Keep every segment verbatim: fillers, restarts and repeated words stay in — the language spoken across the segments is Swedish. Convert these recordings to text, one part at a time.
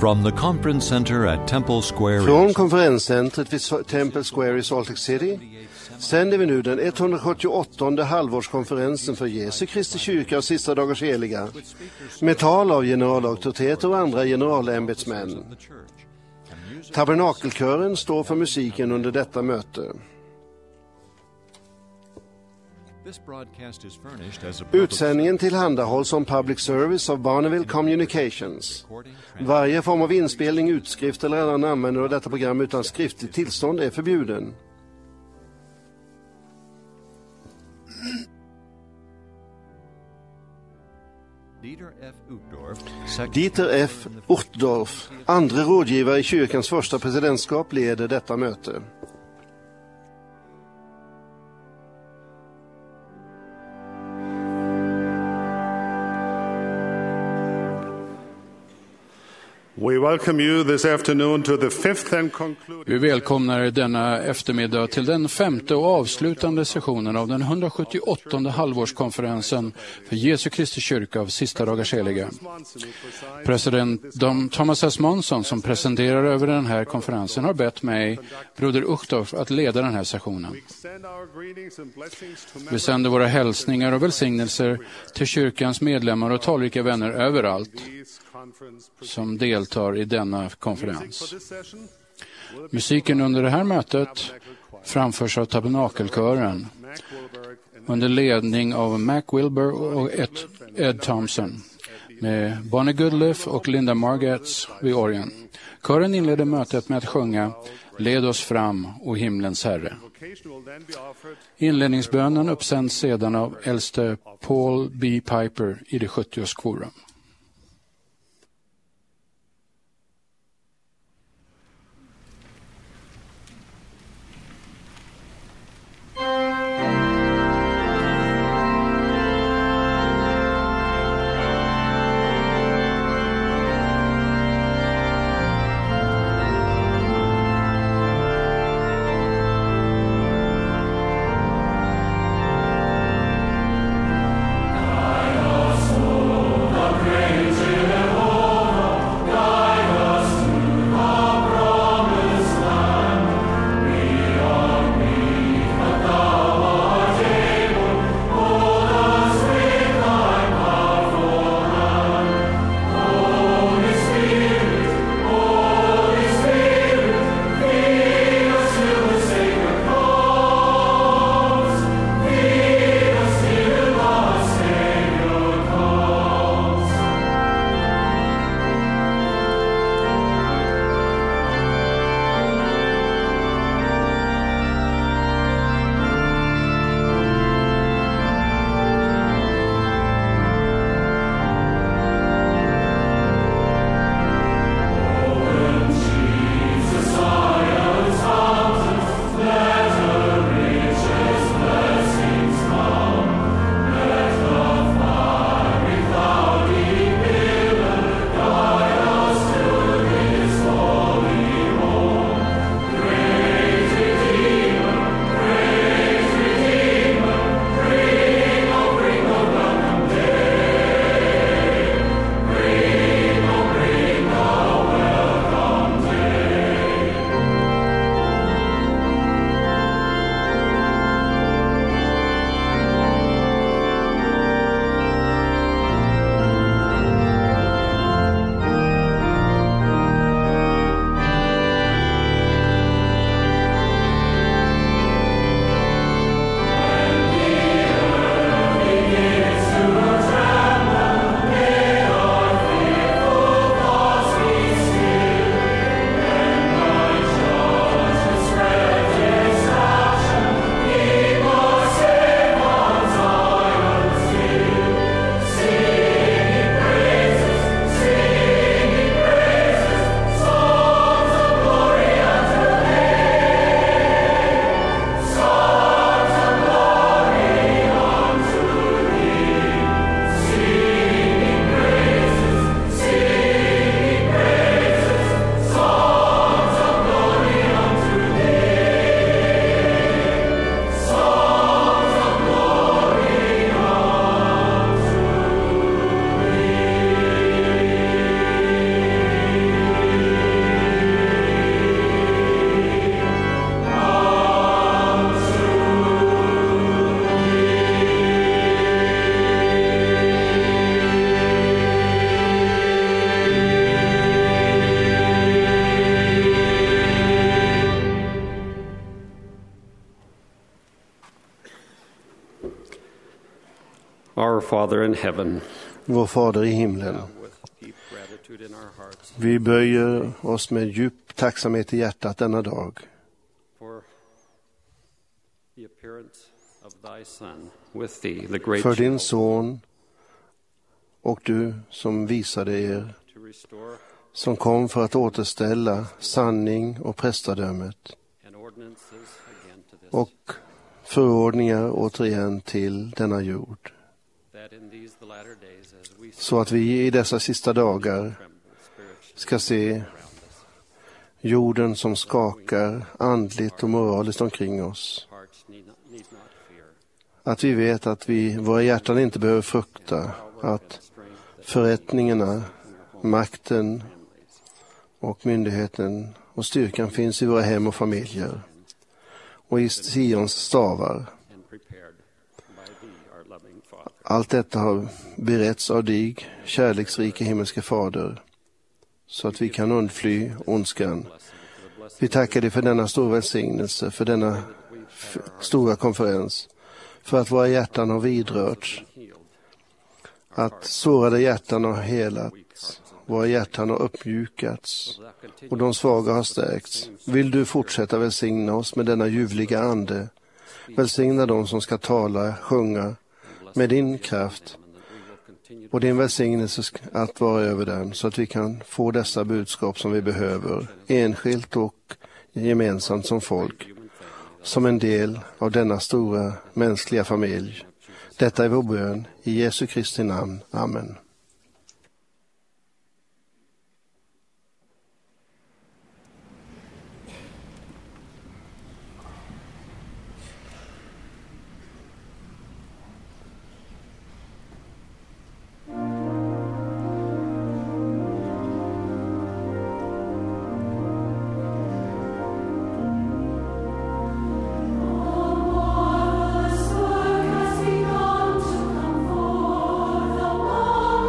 From the conference center at Temple Square. Från konferenscentret vid Temple Square i Salt Lake City sänder vi nu den etthundrasjuttioåttonde halvårskonferensen för Jesu Kristi kyrka och sista dagars heliga med tal av generalauktoriteter och andra generalämbetsmän. Tabernakelkören står för musiken under detta möte. Utsändningen tillhandahålls som public service av Bonneville Communications. Varje form av inspelning, utskrift eller annan användning av detta program utan skriftligt tillstånd är förbjuden. Dieter F. Uchtdorf, andra rådgivare i kyrkans första presidentskap, leder detta möte. We welcome you this afternoon to the fifth and concluding. Vi välkomnar er denna eftermiddag till den femte och avslutande sessionen av den hundrasjuttioåttonde halvårskonferensen för Jesu Kristi kyrka av sista dagars heliga. President Thomas S. Monson, som presenterar över den här konferensen, har bett mig, broder Uchtdorf, att leda den här sessionen. Vi sänder våra hälsningar och välsignelser till kyrkans medlemmar och talrika vänner överallt som deltar i denna konferens. Musiken under det här mötet framförs av tabernakelkören under ledning av Mac Wilbur och Ed, Ed Thompson med Bonnie Goodliff och Linda Margetts vid orgeln. Kören inleder mötet med att sjunga Led oss fram, o himlens Herre. Inledningsbönen uppsänds sedan av äldste Paul B. Piper i det sjuttioårs korum. Pray Our Father in heaven, Vår Fader i himlen. Vi böjer oss med djup tacksamhet i hjärtat denna dag. För din son och du som visade er, som kom för att återställa sanning och prästadömet och förordningar återigen till denna jord. Så att vi i dessa sista dagar ska se jorden som skakar andligt och moraliskt omkring oss. Att vi vet att vi, våra hjärtan inte behöver frukta att förrättningarna, makten och myndigheten och styrkan finns i våra hem och familjer och i Sions stavar. Allt detta har beretts av dig, kärleksrike himmelske Fader, så att vi kan undfly ondskan. Vi tackar dig för denna stora välsignelse, för denna f- stora konferens, för att våra hjärtan har vidrörts, att sårade hjärtan har helats, våra hjärtan har uppmjukats och de svaga har stärkts. Vill du fortsätta välsigna oss med denna ljuvliga ande? Välsigna dem som ska tala, sjunga med din kraft och din välsignelse att vara över dem, så att vi kan få dessa budskap som vi behöver, enskilt och gemensamt som folk, som en del av denna stora mänskliga familj. Detta är vår bön i Jesu Kristi namn. Amen. Has begun to come forth, the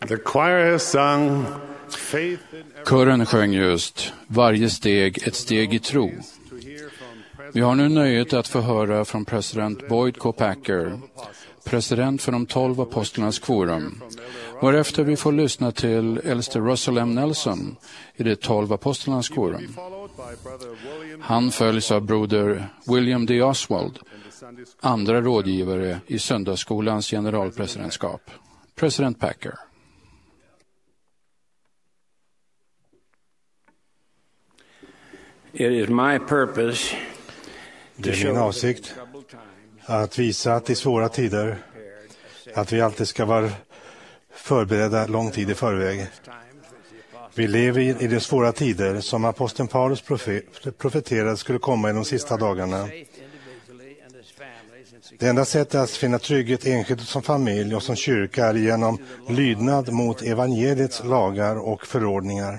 The choir has sung faith in every... Kören sjöng just varje steg ett steg i tro. Vi har nu nöjet att få höra från president Boyd K. Packer, president för de tolv apostlarnas quorum, varefter vi får lyssna till äldste Russell M. Nelson i de tolv apostlarnas quorum. Han följs av broder William D. Oswald, andra rådgivare i söndagsskolans generalpresidentskap. President Packer. It is my purpose. Det är min avsikt att visa att i svåra tider att vi alltid ska vara förberedda lång tid i förväg. Vi lever i de svåra tider som aposteln Paulus profeterade skulle komma i de sista dagarna. Det enda sättet att finna trygghet enskilt som familj och som kyrka är genom lydnad mot evangeliets lagar och förordningar.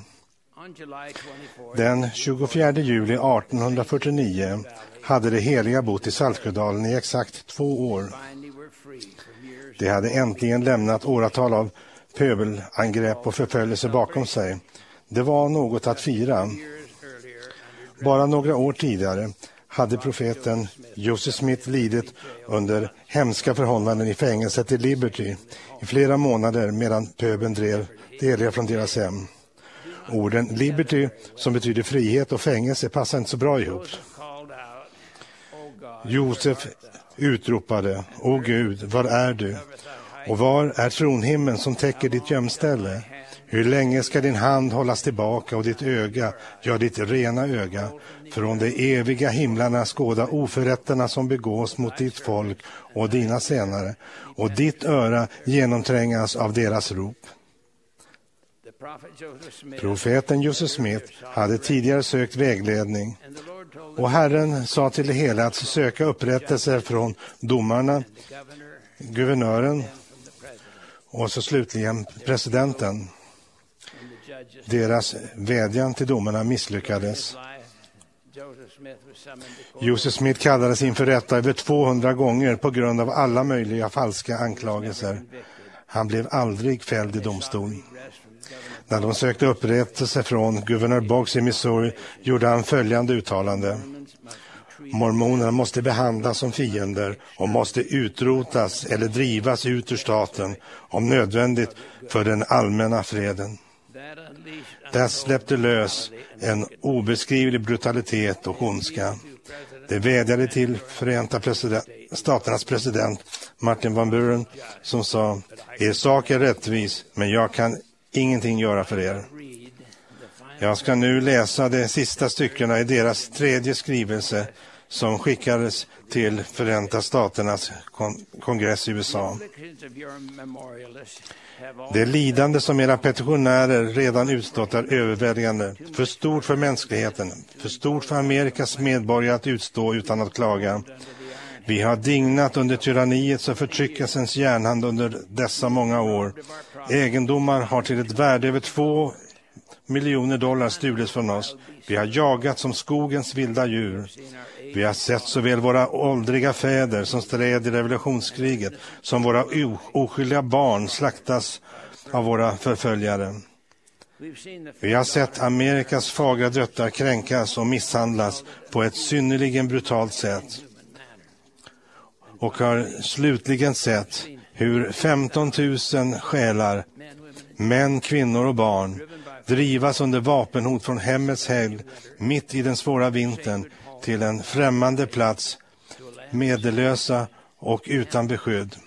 Den tjugofjärde juli artonhundrafyrtionio hade de heliga bott i Saltsjödalen i exakt två år. De hade äntligen lämnat åratal av pöbelangrepp och förföljelse bakom sig. Det var något att fira. Bara några år tidigare hade profeten Joseph Smith lidit under hemska förhållanden i fängelset i Liberty i flera månader medan pöbeln drev de heliga från deras hem. Orden Liberty, som betyder frihet, och fängelse passar inte så bra ihop. Josef utropade: "Åh Gud, var är du? Och var är tronhimlen som täcker ditt gömställe? Hur länge ska din hand hållas tillbaka och ditt öga, ja ditt rena öga, från de eviga himlarna skåda oförrätterna som begås mot ditt folk och dina senare, och ditt öra genomträngas av deras rop." Profeten Joseph Smith hade tidigare sökt vägledning, och Herren sa till det hela att söka upprättelse från domarna, guvernören och så slutligen presidenten. Deras vädjan till domarna misslyckades. Joseph Smith kallades inför rätta över tvåhundra gånger på grund av alla möjliga falska anklagelser. Han blev aldrig fälld i domstol. När de sökte upprättelse från guvernör Boggs i Missouri gjorde han följande uttalande: "Mormonerna måste behandlas som fiender och måste utrotas eller drivas ut ur staten, om nödvändigt för den allmänna freden." Där släppte lös en obeskrivlig brutalitet och ondska. Det vädjade till Förenta president, staternas president Martin Van Buren, som sa: "Er sak är rättvis, men jag kan ingenting göra för er." Jag ska nu läsa de sista styckena i deras tredje skrivelse som skickades till Förenta staternas kon- kongress i U S A. Det lidande som era petitionärer redan utstått är överväldigande, för stort för mänskligheten, för stort för Amerikas medborgare att utstå utan att klaga. Vi har dignat under tyranniets och förtryckelsens järnhand under dessa många år. Egendomar har till ett värde över två miljoner dollar stulits från oss. Vi har jagat som skogens vilda djur. Vi har sett såväl våra åldriga fäder som stred i revolutionskriget som våra oskyldiga barn slaktas av våra förföljare. Vi har sett Amerikas fagra döttrar kränkas och misshandlas på ett synnerligen brutalt sätt. Och har slutligen sett hur femton tusen själar, män, kvinnor och barn, drivas under vapenhot från hemmets helg mitt i den svåra vintern till en främmande plats, medellösa och utan beskydd.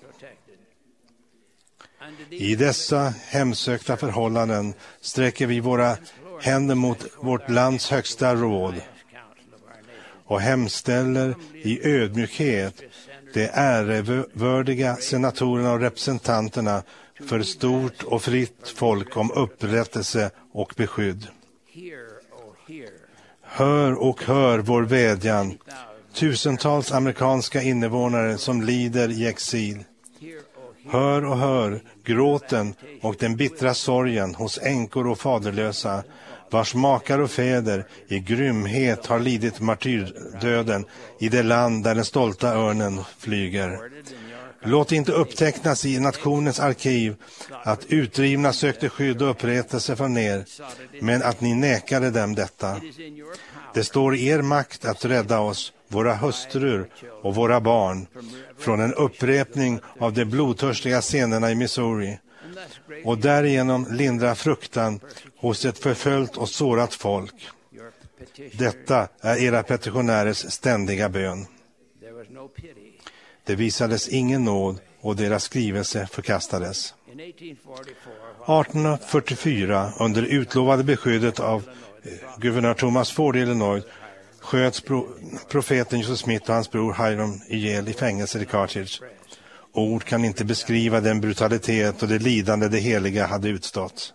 I dessa hemsökta förhållanden sträcker vi våra händer mot vårt lands högsta råd och hemställer i ödmjukhet de ärevördiga senatorerna och representanterna för stort och fritt folk om upprättelse och beskydd. Hör och hör vår vädjan, tusentals amerikanska invånare som lider i exil. Hör och hör gråten och den bittra sorgen hos änkor och faderlösa, vars makar och fäder i grymhet har lidit martyrdöden i det land där den stolta örnen flyger. Låt inte upptecknas i nationens arkiv att utdrivna sökte skydd och upprättelse från er, men att ni nekade dem detta. Det står i er makt att rädda oss, våra hustrur och våra barn, från en upprepning av de blodtörstiga scenerna i Missouri, och därigenom lindra fruktan hos ett förföljt och sårat folk. Detta är era petitionärers ständiga bön. Det visades ingen nåd och deras skrivelse förkastades. arton fyrtiofyra, under utlovade beskyddet av eh, guvernör Thomas Ford i Illinois, sköts pro- profeten Joseph Smith och hans bror Hiram ihjäl i fängelser i Carthage. Ord kan inte beskriva den brutalitet och det lidande det heliga hade utstått.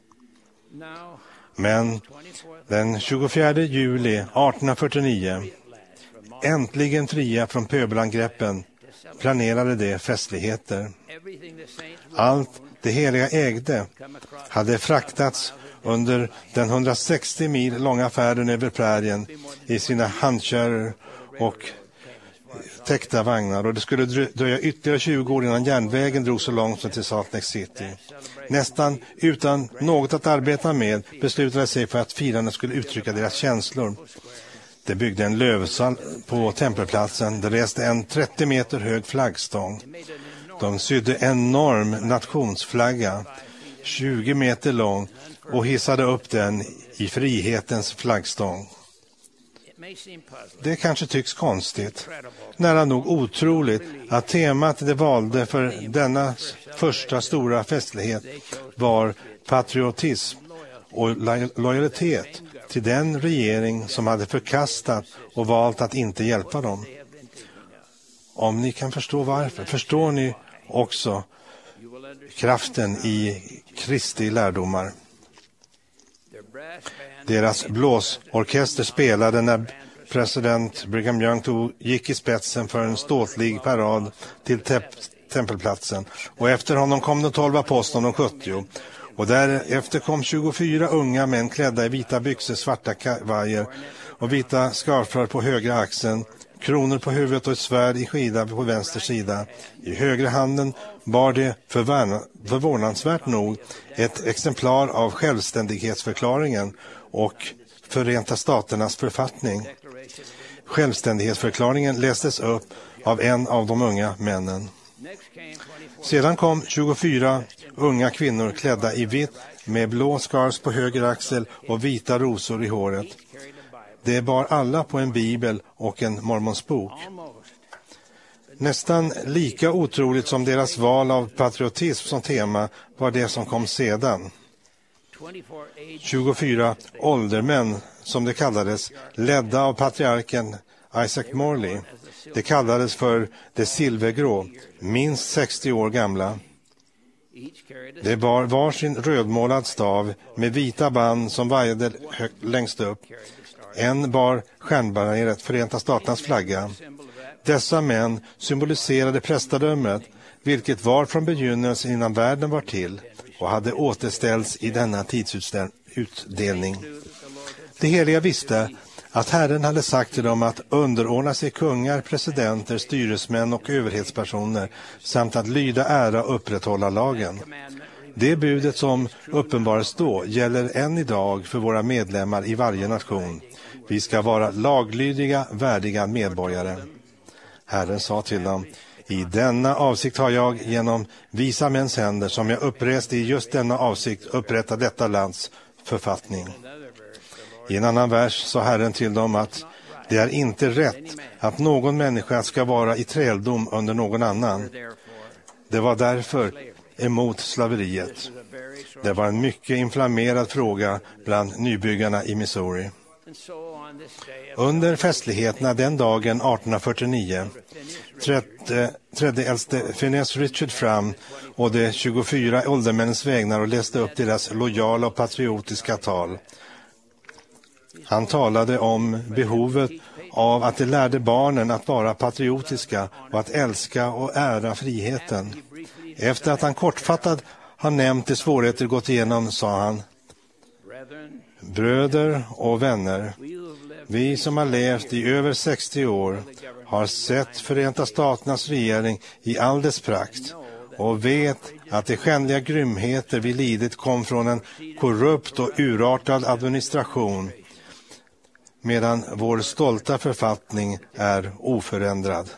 Men den tjugofjärde juli arton fyrtionio, äntligen fria från pöbelangreppen, planerade de festligheter. Allt det heliga ägde hade fraktats under den hundrasextio mil långa färden över prärien i sina handkärror och täckta vagnar, och det skulle dröja ytterligare tjugo år innan järnvägen drog så långt som till Salt Lake City. Nästan utan något att arbeta med beslutade sig för att firarna skulle uttrycka deras känslor. De byggde en lövsal på tempelplatsen. Det reste en trettio meter hög flaggstång. De sydde en enorm nationsflagga, tjugo meter lång, och hissade upp den i frihetens flaggstång. Det kanske tycks konstigt, nära nog otroligt, att temat de valde för denna första stora festlighet var patriotism och lo- lojalitet till den regering som hade förkastat och valt att inte hjälpa dem. Om ni kan förstå varför, förstår ni också kraften i Kristi lärdomar. Deras blåsorkester spelade när president Brigham Young tog, gick i spetsen för en ståtlig parad till te- tempelplatsen, och efter honom kom de tolv apostlarna och sjuttio, och därefter kom tjugofyra unga män klädda i vita byxor, svarta kavajer och vita skarfar på högra axeln, kronor på huvudet och ett svärd i skida på vänster sida. I högra handen bar det förvärna, förvånansvärt nog ett exemplar av självständighetsförklaringen och Förenta staternas författning. Självständighetsförklaringen lästes upp av en av de unga männen. Sedan kom tjugofyra unga kvinnor klädda i vitt med blå skars på höger axel och vita rosor i håret. De bar alla på en bibel och en mormonsbok. Nästan lika otroligt som deras val av patriotism som tema var det som kom sedan. tjugofyra åldermän, som det kallades, ledda av patriarken Isaac Morley. Det kallades för det silvergrå, minst sextio år gamla. Det bar varsin rödmålad stav med vita band som vajade längst upp. En bar stjärnbaneret Förenta staternas flagga. Dessa män symboliserade prästadömet, vilket var från begynnelsen innan världen var till och hade återställts i denna tidsutdelning. De heliga visste att Herren hade sagt till dem att underordna sig kungar, presidenter, styresmän och överhetspersoner samt att lyda, ära och upprätthålla lagen. Det budet som uppenbarades då gäller än idag för våra medlemmar i varje nation. Vi ska vara laglydiga, värdiga medborgare. Herren sa till dem: i denna avsikt har jag genom visa mäns händer som jag upprest i just denna avsikt upprätta detta lands författning. I en annan vers sa Herren till dem att det är inte rätt att någon människa ska vara i träldom under någon annan. Det var därför emot slaveriet. Det var en mycket inflammerad fråga bland nybyggarna i Missouri. Under festligheterna den dagen arton fyrtionio trädde, trädde äldste Phineas Richard fram och de tjugofyra åldermännens vägnar och läste upp deras lojala och patriotiska tal. Han talade om behovet av att de lärde barnen att vara patriotiska och att älska och ära friheten. Efter att han kortfattat har nämnt de svårigheter gått igenom sa han: bröder och vänner, vi som har levt i över sextio år har sett Förenta Staternas regering i all dess prakt och vet att de skändliga grymheter vi lidit kom från en korrupt och urartad administration, medan vår stolta författning är oförändrad.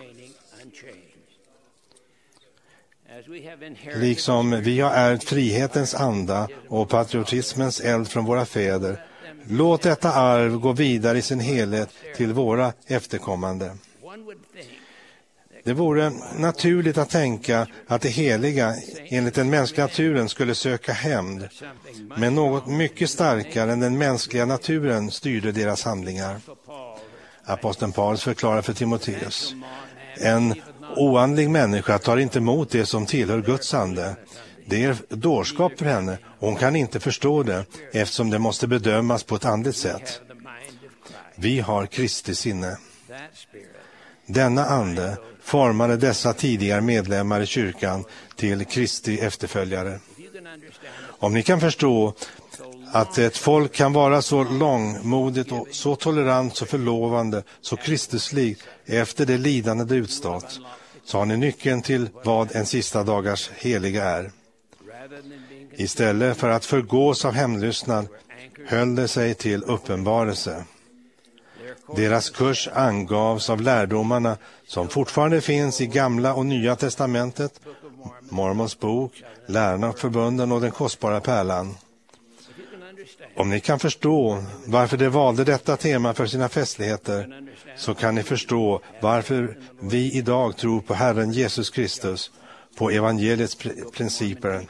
Liksom vi har ärvt frihetens anda och patriotismens eld från våra fäder, låt detta arv gå vidare i sin helhet till våra efterkommande. Det vore naturligt att tänka att det heliga enligt den mänskliga naturen skulle söka hämnd, men något mycket starkare än den mänskliga naturen styrde deras handlingar. Aposteln Paulus förklarar för Timoteus: en oandlig människa tar inte emot det som tillhör Guds ande. Det är dårskap för henne och hon kan inte förstå det eftersom det måste bedömas på ett andligt sätt. Vi har Kristi sinne. Denna ande formade dessa tidigare medlemmar i kyrkan till Kristi efterföljare. Om ni kan förstå att ett folk kan vara så långmodigt och så tolerant, så förlovande, så kristuslikt efter det lidande det utstått, så har ni nyckeln till vad en sista dagars heliga är. Istället för att förgås av hämndlystnad höll det sig till uppenbarelse. Deras kurs angavs av lärdomarna som fortfarande finns i Gamla och Nya testamentet, Mormons bok, Lärarna och förbunden och den kostbara pärlan. Om ni kan förstå varför de valde detta tema för sina festligheter, så kan ni förstå varför vi idag tror på Herren Jesus Kristus, på evangeliets pr- principer.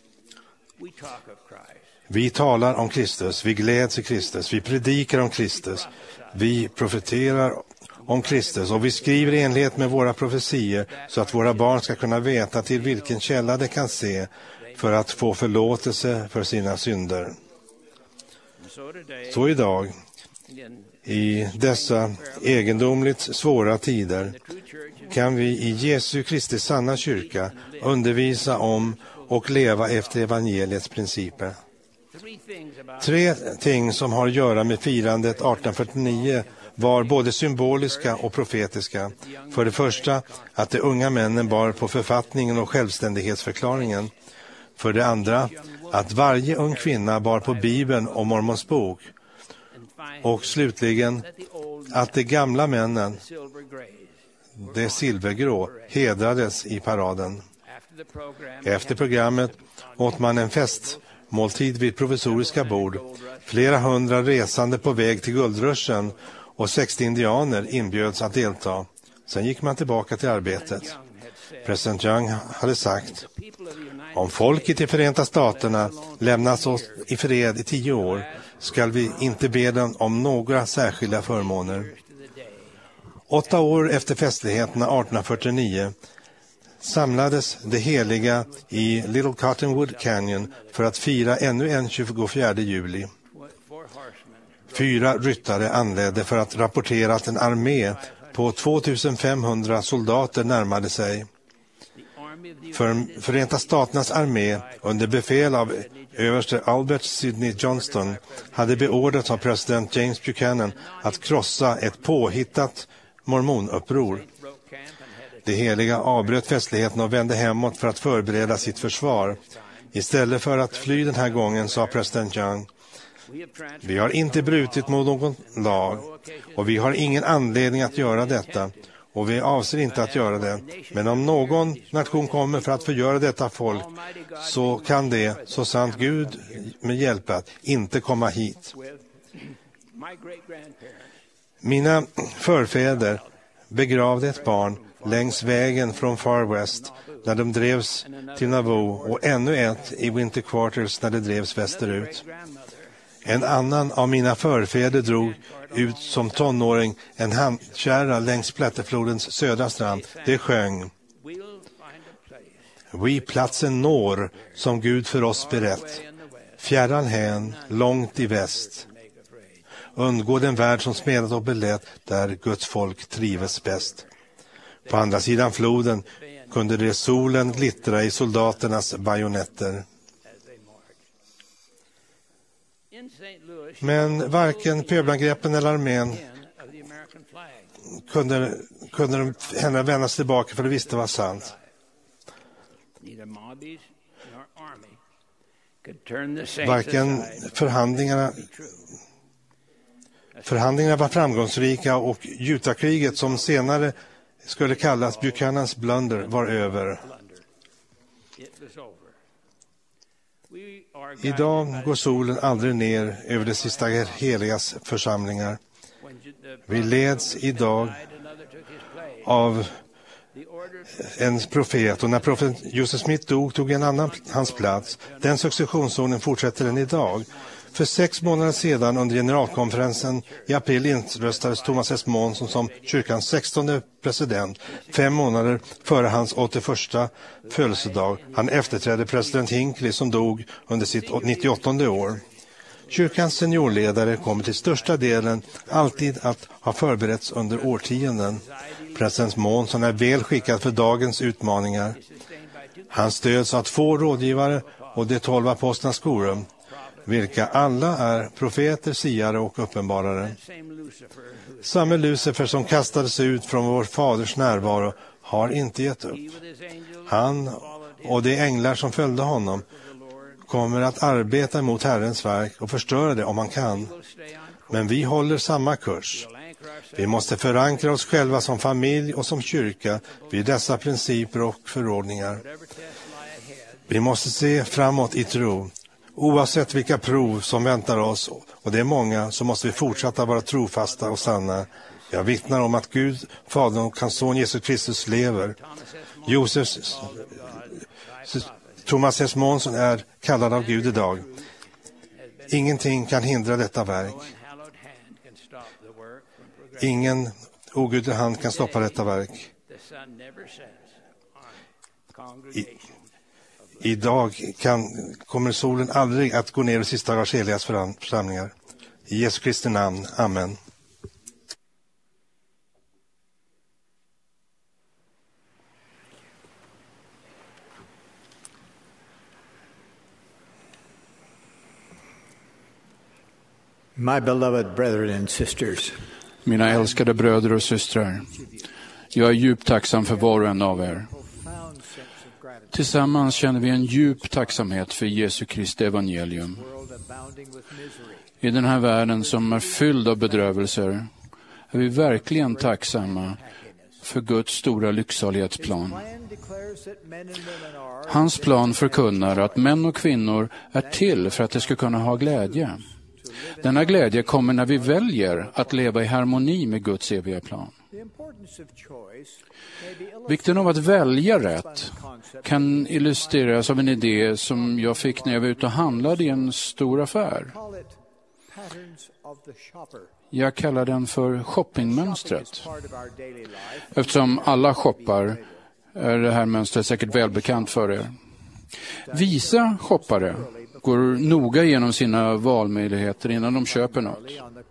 Vi talar om Kristus, vi gläds i Kristus, vi predikar om Kristus, vi profeterar om Kristus och vi skriver i enlighet med våra profetier så att våra barn ska kunna veta till vilken källa de kan se för att få förlåtelse för sina synder. Så idag, i dessa egendomligt svåra tider, kan vi i Jesu Kristi sanna kyrka undervisa om och leva efter evangeliets principer. Tre ting som har att göra med firandet arton fyrtionio var både symboliska och profetiska. För det första att de unga männen bar på författningen och självständighetsförklaringen. För det andra att varje ung kvinna bar på Bibeln och Mormons bok. Och slutligen att de gamla männen, de silvergrå, hedrades i paraden. Efter programmet åt man en festmåltid vid provisoriska bord. Flera hundra resande på väg till guldruschen och sextio indianer inbjöds att delta. Sen gick man tillbaka till arbetet. President Young hade sagt: om folket i Förenta Staterna lämnas oss i fred i tio år ska vi inte be dem om några särskilda förmåner. Åtta år efter festligheterna arton fyrtionio samlades det heliga i Little Cottonwood Canyon för att fira ännu en tjugofjärde juli. Fyra ryttare anledde för att rapportera att en armé på tvåtusenfemhundra soldater närmade sig. För Förenta Staternas armé under befäl av överste Albert Sidney Johnston hade beordrats av president James Buchanan att krossa ett påhittat mormonuppror. De heliga avbröt festligheten och vände hemåt för att förbereda sitt försvar. Istället för att fly den här gången, sa president Young: vi har inte brutit mot någon lag och vi har ingen anledning att göra detta och vi avser inte att göra det. Men om någon nation kommer för att förgöra detta folk, så kan det, så sant Gud med hjälp, inte komma hit. Mina förfäder begravde ett barn längs vägen från Far West när de drevs till Nauvoo och ännu ett i Winter Quarters när de drevs västerut. En annan av mina förfäder drog ut som tonåring en handkärra längs Plätteflodens södra strand. Det sjöng: vi platsen når som Gud för oss berett, fjärran hän, långt i väst. Undgå den värld som smedat och belätt, där Guds folk trives bäst. På andra sidan floden kunde det solen glittra i soldaternas bajonetter. Men varken pöbelangreppen eller armén kunde, kunde de hellre vända sig tillbaka för de visste var sant. Varken förhandlingarna, förhandlingarna var framgångsrika och Jutakriget, som senare skulle kallas Buchanans blunder, var över. Idag går solen aldrig ner över det sista heligas församlingar. Vi leds idag av en profet, och när profet Joseph Smith dog tog en annan hans plats. Den successionsordningen fortsätter än idag. För sex månader sedan under generalkonferensen i april inröstades Thomas S. Monson som kyrkans sextonde president, fem månader före hans åttioförsta födelsedag. Han efterträdde president Hinckley som dog under sitt nittioåttonde år. Kyrkans seniorledare kommer till största delen alltid att ha förberetts under årtionden. President Monson är väl skickad för dagens utmaningar. Han stöds av två rådgivare och de tolv apostlarnas korum, vilka alla är profeter, siare och uppenbarare. Samme Lucifer som kastades ut från vår faders närvaro har inte gett upp. Han och de änglar som följde honom kommer att arbeta mot Herrens verk och förstöra det om man kan. Men vi håller samma kurs. Vi måste förankra oss själva som familj och som kyrka vid dessa principer och förordningar. Vi måste se framåt i tro. Oavsett vilka prov som väntar oss, och det är många, så måste vi fortsätta vara trofasta och sanna. Jag vittnar om att Gud, Fadern och hans son Jesus Kristus lever. Josef, Thomas S. Monson är kallad av Gud idag. Ingenting kan hindra detta verk. Ingen ogudlig hand kan stoppa detta verk. I, idag kan, kommer solen aldrig att gå ner i sista dagars heligas församlingar. I Jesu Kristi namn. Amen. My beloved brethren and sisters. Mina älskade bröder och systrar, jag är djupt tacksam för var och en av er. Tillsammans känner vi en djup tacksamhet för Jesu Kristi evangelium. I den här världen som är fylld av bedrövelser är vi verkligen tacksamma för Guds stora lycksalighetsplan. Hans plan förkunnar att män och kvinnor är till för att de ska kunna ha glädje. Denna glädje kommer när vi väljer att leva i harmoni med Guds eviga plan. Vikten av att välja rätt kan illustreras av en idé som jag fick när jag var ute och handlade i en stor affär. Jag kallar den för shoppingmönstret. Eftersom alla shoppar är det här mönstret säkert välbekant för er. Visa shoppare går noga igenom sina valmöjligheter innan de köper något.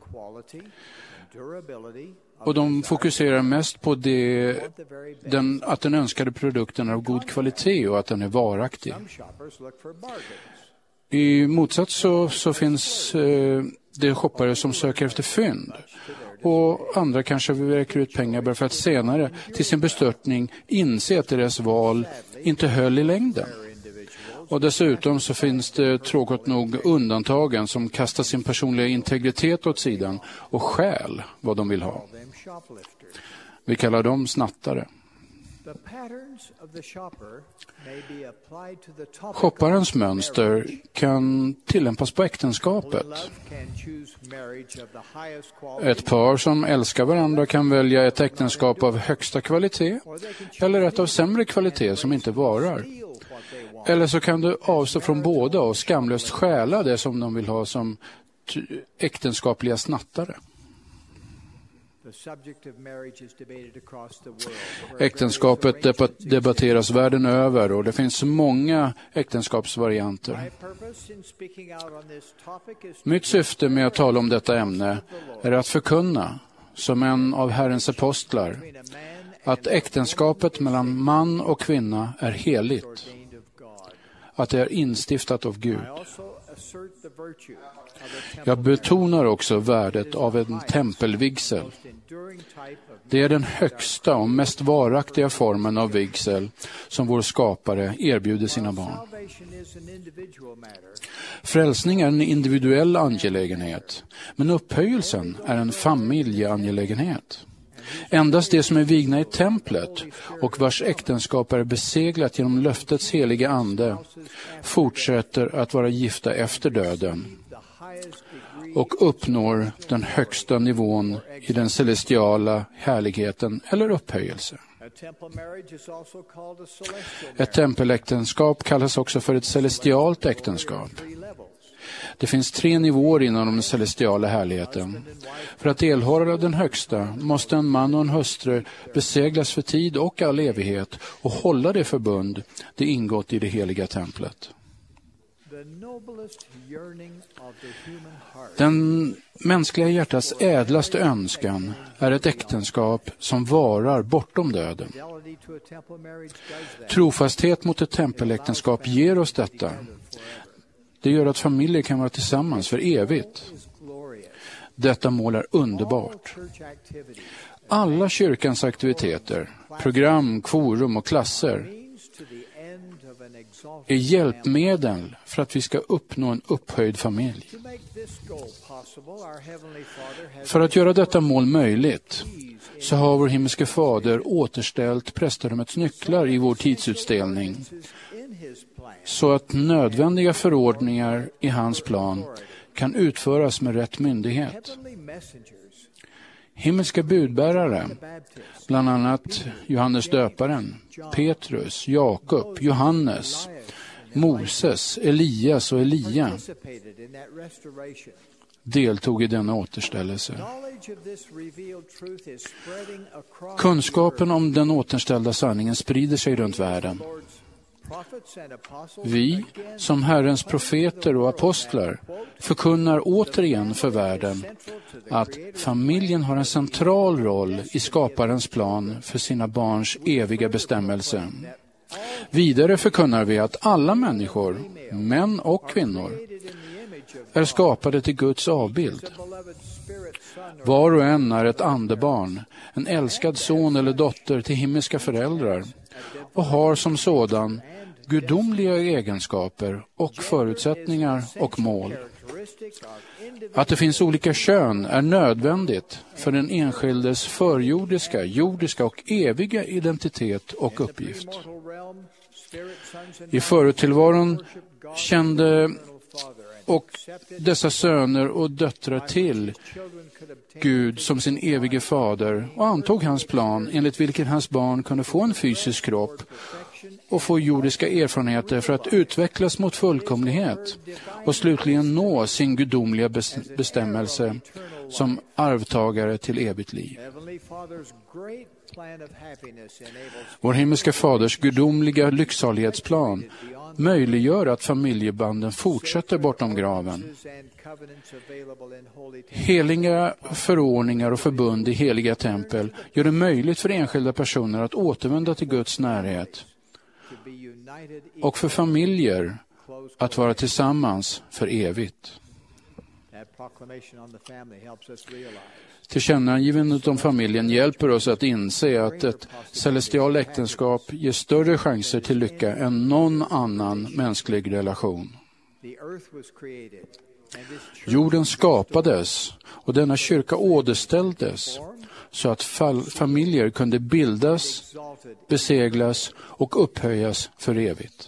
Och de fokuserar mest på det, den, att den önskade produkten är av god kvalitet och att den är varaktig. I motsats så, så finns eh, det shoppare som söker efter fynd. Och andra kanske verkar ut pengar bara för att senare till sin bestörtning inse att deras val inte höll i längden. Och dessutom så finns det tråkigt nog undantagen som kastar sin personliga integritet åt sidan och stjäl vad de vill ha. Vi kallar dem snattare. Shopparens mönster kan tillämpas på äktenskapet. Ett par som älskar varandra kan välja ett äktenskap av högsta kvalitet eller ett av sämre kvalitet som inte varar. Eller så kan du avstå från båda och skamlöst stjäla det som de vill ha som äktenskapliga snattare. Äktenskapet debatteras världen över och det finns många äktenskapsvarianter. Mitt syfte med att tala om detta ämne är att förkunna, som en av Herrens apostlar, att äktenskapet mellan man och kvinna är heligt. Att det är instiftat av Gud. Jag betonar också värdet av en tempelvigsel. Det är den högsta och mest varaktiga formen av vigsel som vår skapare erbjuder sina barn. Frälsning är en individuell angelägenhet, men upphöjelsen är en familjeangelägenhet. Endast de som är vigna i templet och vars äktenskap är beseglat genom löftets heliga ande fortsätter att vara gifta efter döden och uppnår den högsta nivån i den celestiala härligheten eller upphöjelse. Ett tempeläktenskap kallas också för ett celestialt äktenskap. Det finns tre nivåer inom den celestiala härligheten. För att erhålla den högsta måste en man och en hustru beseglas för tid och all evighet och hålla det förbund det ingått i det heliga templet. Den mänskliga hjärtats ädlaste önskan är ett äktenskap som varar bortom döden. Trofasthet mot ett tempeläktenskap ger oss detta. Det gör att familjer kan vara tillsammans för evigt. Detta mål är underbart. Alla kyrkans aktiviteter, program, kvorum och klasser är hjälpmedel för att vi ska uppnå en upphöjd familj. För att göra detta mål möjligt så har vår himmelske fader återställt prästrummets nycklar i vår tidsutställning så att nödvändiga förordningar i hans plan kan utföras med rätt myndighet. Himmelska budbärare, bland annat Johannes döparen, Petrus, Jakob, Johannes, Moses, Elias och Elia, deltog i denna återställelse. Kunskapen om den återställda sanningen sprider sig runt världen. Vi, som Herrens profeter och apostlar, förkunnar återigen för världen att familjen har en central roll i skaparens plan för sina barns eviga bestämmelse. Vidare förkunnar vi att alla människor, män och kvinnor, är skapade till Guds avbild. Var och en är ett andebarn, en älskad son eller dotter till himmelska föräldrar och har som sådan gudomliga egenskaper och förutsättningar och mål. Att det finns olika kön är nödvändigt för den enskildes förjordiska, jordiska och eviga identitet och uppgift. I förutillvaron kände och dessa söner och döttrar till Gud som sin evige fader och antog hans plan enligt vilken hans barn kunde få en fysisk kropp och få jordiska erfarenheter för att utvecklas mot fullkomlighet och slutligen nå sin gudomliga bestämmelse som arvtagare till evigt liv. Vår himmelska faders gudomliga lycksalighetsplan möjliggör att familjebanden fortsätter bortom graven. Heliga förordningar och förbund i heliga tempel gör det möjligt för enskilda personer att återvända till Guds närhet och för familjer att vara tillsammans för evigt. Tillkännagivandet om familjen hjälper oss att inse att ett celestialt äktenskap ger större chanser till lycka än någon annan mänsklig relation. Jorden skapades och denna kyrka återställdes så att familjer kunde bildas, beseglas och upphöjas för evigt.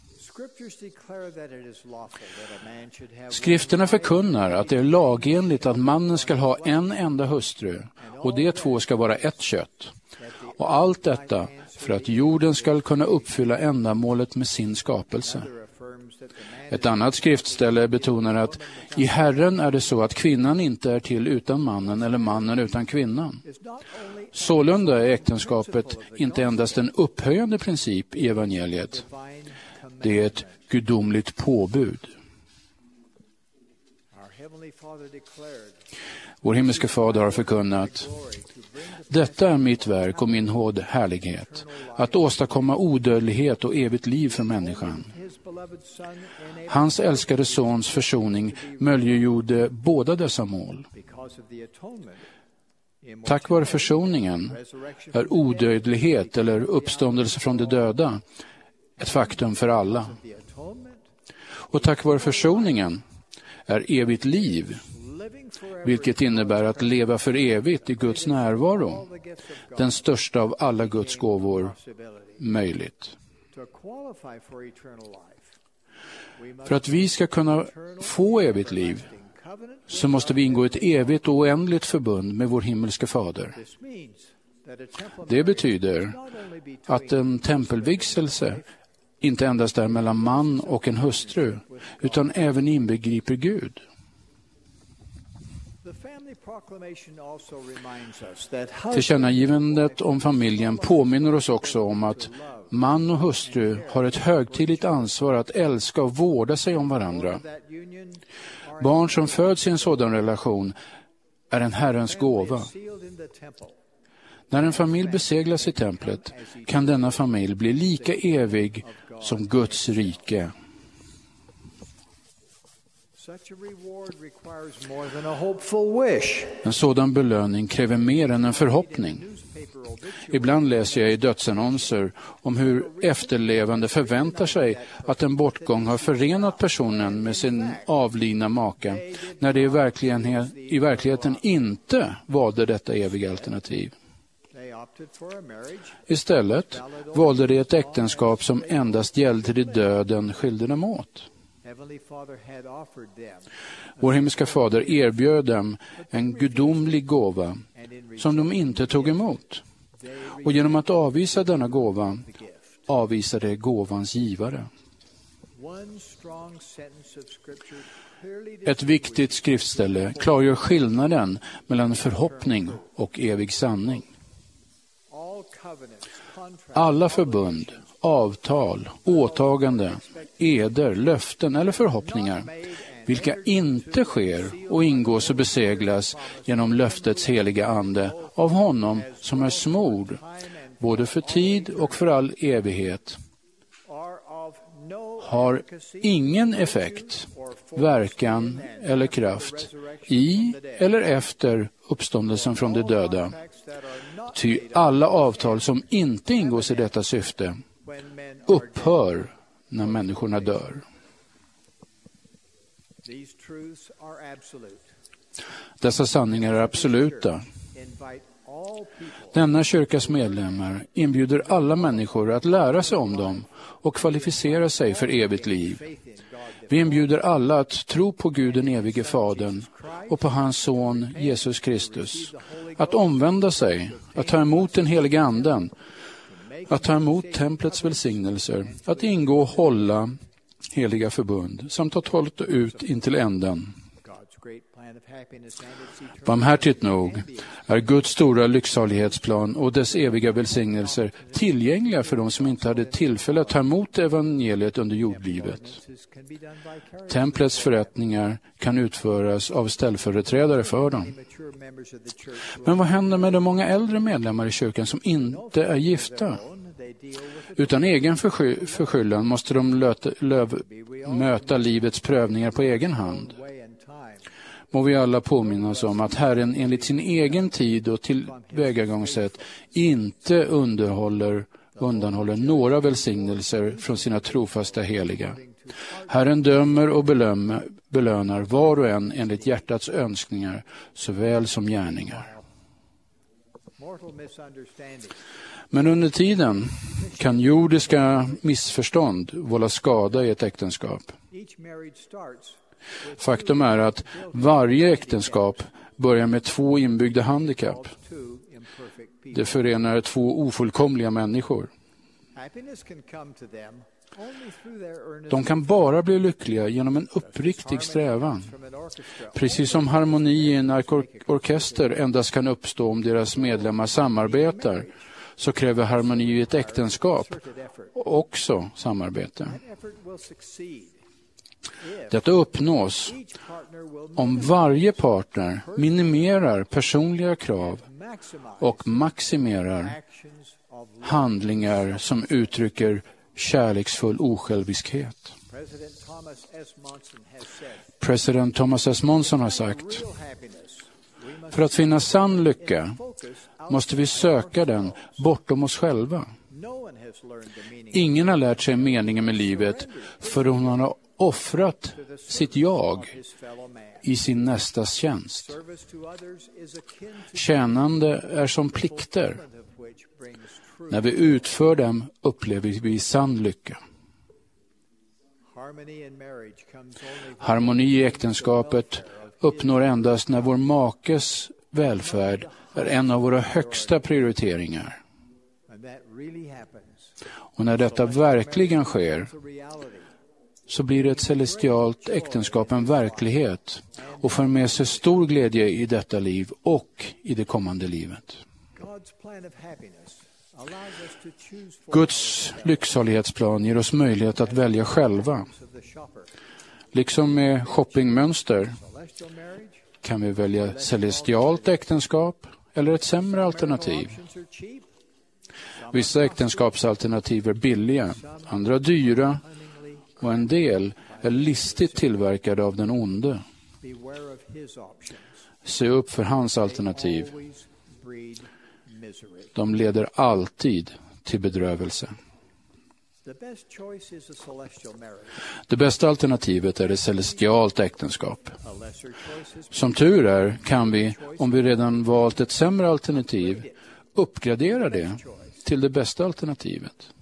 Skrifterna förkunnar att det är lagenligt att mannen ska ha en enda hustru och de två ska vara ett kött. Och allt detta för att jorden ska kunna uppfylla ändamålet med sin skapelse. Ett annat skriftställe betonar att i Herren är det så att kvinnan inte är till utan mannen eller mannen utan kvinnan. Sålunda är äktenskapet inte endast en upphöjande princip i evangeliet. Vår himmelske fader har förkunnat: detta är mitt verk och min hård härlighet, att åstadkomma odödlighet och evigt liv för människan. Hans älskade sons försoning möjliggjorde båda dessa mål. Tack vare försoningen är odödlighet eller uppståndelse från de döda ett faktum för alla. Och tack vare försoningen är evigt liv, vilket innebär att leva för evigt i Guds närvaro, den största av alla Guds gåvor, möjligt. För att vi ska kunna få evigt liv så måste vi ingå ett evigt och oändligt förbund med vår himmelske fader. Det betyder att en tempelvigselse inte endast är mellan man och en hustru, utan även inbegriper Gud. Tillkännagivandet om familjen påminner oss också om att man och hustru har ett högtidligt ansvar att älska och vårda sig om varandra. Barn som föds i en sådan relation är en Herrens gåva. När en familj beseglas i templet kan denna familj bli lika evig som Guds rike. En sådan belöning kräver mer än en förhoppning. Ibland läser jag i dödsannonser om hur efterlevande förväntar sig att en bortgång har förenat personen med sin avlidna maka, när det i verkligheten, i verkligheten inte valde detta eviga alternativ. Istället valde de ett äktenskap som endast gällde till döden skilde dem åt. Vår himmelska fader erbjöd dem en gudomlig gåva som de inte tog emot. Och genom att avvisa denna gåva avvisade gåvans givare. Ett viktigt skriftställe klargör skillnaden mellan förhoppning och evig sanning. Alla förbund, avtal, åtagande, eder, löften eller förhoppningar, vilka inte sker och ingås och beseglas genom löftets heliga ande av honom som är smord, både för tid och för all evighet, har ingen effekt, verkan eller kraft i eller efter uppståndelsen från de döda. Ty alla avtal som inte ingås i detta syfte upphör när människorna dör. Dessa sanningar är absoluta. Denna kyrkas medlemmar inbjuder alla människor att lära sig om dem och kvalificera sig för evigt liv. Vi inbjuder alla att tro på Gud den evige Fadern och på hans son Jesus Kristus, att omvända sig, att ta emot den heliga anden, att ta emot templets välsignelser, att ingå och hålla heliga förbund samt att hålla ut intill änden. Barmhärtigt nog är Guds stora lycksalighetsplan och dess eviga välsignelser tillgängliga för de som inte hade tillfälle att ta emot evangeliet under jordlivet. Templets förrättningar kan utföras av ställföreträdare för dem. Men vad händer med de många äldre medlemmar i kyrkan som inte är gifta? Utan egen försky- förskyllan måste de löta, löv, möta livets prövningar på egen hand. Må vi alla påminnas om att Herren enligt sin egen tid och tillvägagångssätt inte underhåller, undanhåller några välsignelser från sina trofasta heliga. Herren dömer och belömer, belönar var och en enligt hjärtats önskningar såväl som gärningar. Men under tiden kan jordiska missförstånd vålla skada i ett äktenskap. Faktum är att varje äktenskap börjar med två inbyggda handikapp. Det förenar två ofullkomliga människor. De kan bara bli lyckliga genom en uppriktig strävan. Precis som harmoni i en or- orkester endast kan uppstå om deras medlemmar samarbetar, så kräver harmoni i ett äktenskap också samarbete. Detta uppnås om varje partner minimerar personliga krav och maximerar handlingar som uttrycker kärleksfull osjälviskhet. President Thomas S. Monson har sagt: för att finna sann lycka måste vi söka den bortom oss själva. Ingen har lärt sig meningen med livet förrän hon har offrat sitt jag i sin nästas tjänst. Tjänande är som plikter. När vi utför dem upplever vi sann lycka. Harmoni i äktenskapet uppnår endast när vår makes välfärd är en av våra högsta prioriteringar. Och när detta verkligen sker så blir ett celestialt äktenskap en verklighet och för med sig stor glädje i detta liv och i det kommande livet. Guds lycksalighetsplan ger oss möjlighet att välja själva. Liksom med shoppingmönster kan vi välja celestialt äktenskap eller ett sämre alternativ. Vissa äktenskapsalternativ är billiga, andra dyra och en del är listigt tillverkade av den onde. Se upp för hans alternativ. De leder alltid till bedrövelse. Det bästa alternativet är ett celestialt äktenskap. Som tur är kan vi, om vi redan valt ett sämre alternativ, uppgradera det till det bästa alternativet.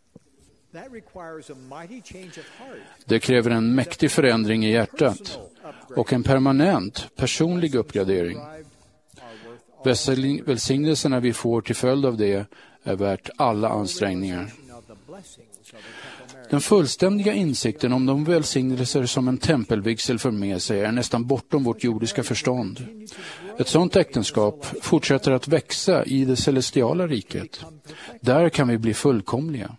Det kräver en mäktig förändring i hjärtat och en permanent personlig uppgradering. Välsignelserna vi får till följd av det är värt alla ansträngningar. Den fullständiga insikten om de välsignelser som en tempelvigsel för med sig är nästan bortom vårt jordiska förstånd. Ett sådant äktenskap fortsätter att växa i det celestiala riket. Där kan vi bli fullkomliga.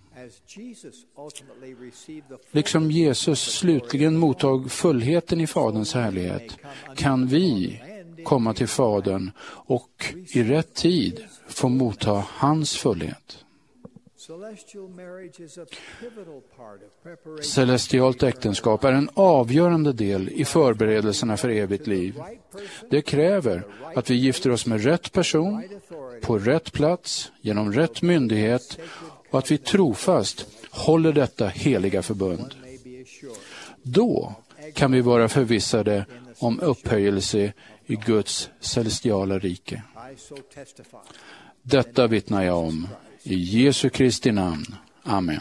Liksom Jesus slutligen mottog fullheten i Faderns härlighet kan vi komma till Fadern och i rätt tid få motta hans fullhet. Celestialt äktenskap är en avgörande del i förberedelserna för evigt liv. Det kräver att vi gifter oss med rätt person, på rätt plats, genom rätt myndighet och att vi trofast håller detta heliga förbund. Då kan vi vara förvissade om upphöjelse i Guds celestiala rike. Detta vittnar jag om i Jesu Kristi namn. Amen.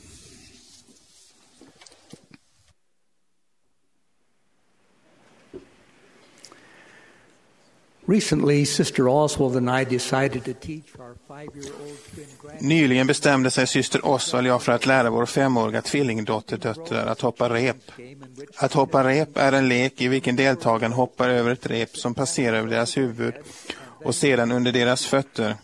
Recently, Sister Oswald and I decided to teach our five-year-old twin grandchildren. Nyligen bestämde sig syster Oswald och jag för att lära vår femåriga tvillingdotterdöttrar att hoppa rep. Att hoppa rep är en lek i vilken deltagaren hoppar över ett rep som passerar över deras huvud och sedan under deras fötter.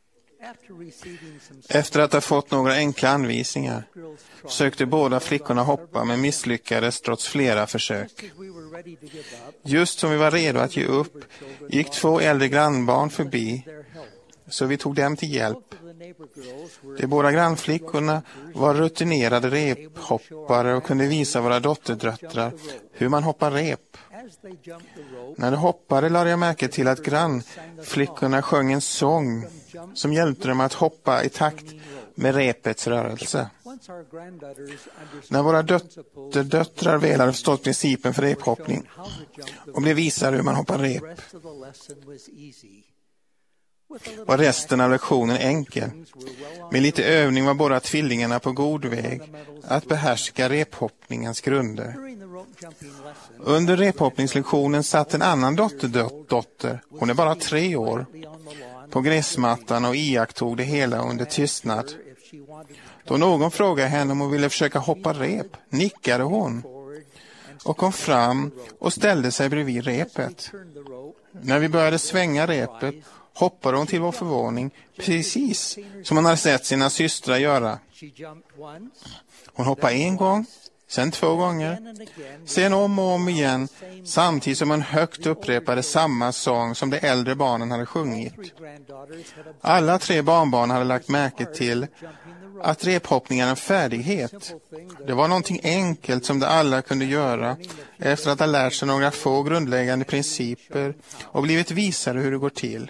Efter att ha fått några enkla anvisningar försökte båda flickorna hoppa men misslyckades trots flera försök. Just som vi var redo att ge upp gick två äldre grannbarn förbi, så vi tog dem till hjälp. De båda grannflickorna var rutinerade rephoppare och kunde visa våra dotterdöttrar hur man hoppar rep. När de hoppade lade jag märke till att grannflickorna sjöng en sång som hjälpte dem att hoppa i takt med repets rörelse. När våra dotterdöttrar väl hade förstått principen för rephoppning och blev visade hur man hoppar rep, var resten av lektionen enkel. Med lite övning var båda tvillingarna på god väg att behärska rephoppningens grunder. Under rephoppningslektionen satt en annan dotterdotter, hon är bara tre år, på gräsmattan och iakttog det hela under tystnad. Då någon frågade henne om hon ville försöka hoppa rep, nickade hon och kom fram och ställde sig bredvid repet. När vi började svänga repet hoppade hon till vår förvåning, precis som hon hade sett sina systrar göra. Hon hoppade en gång, sen två gånger, sen om och om igen, samtidigt som man högt upprepade samma sång som de äldre barnen hade sjungit. Alla tre barnbarn hade lagt märke till att rephoppningen är en färdighet. Det var någonting enkelt som de alla kunde göra efter att ha lärt sig några få grundläggande principer och blivit visade hur det går till.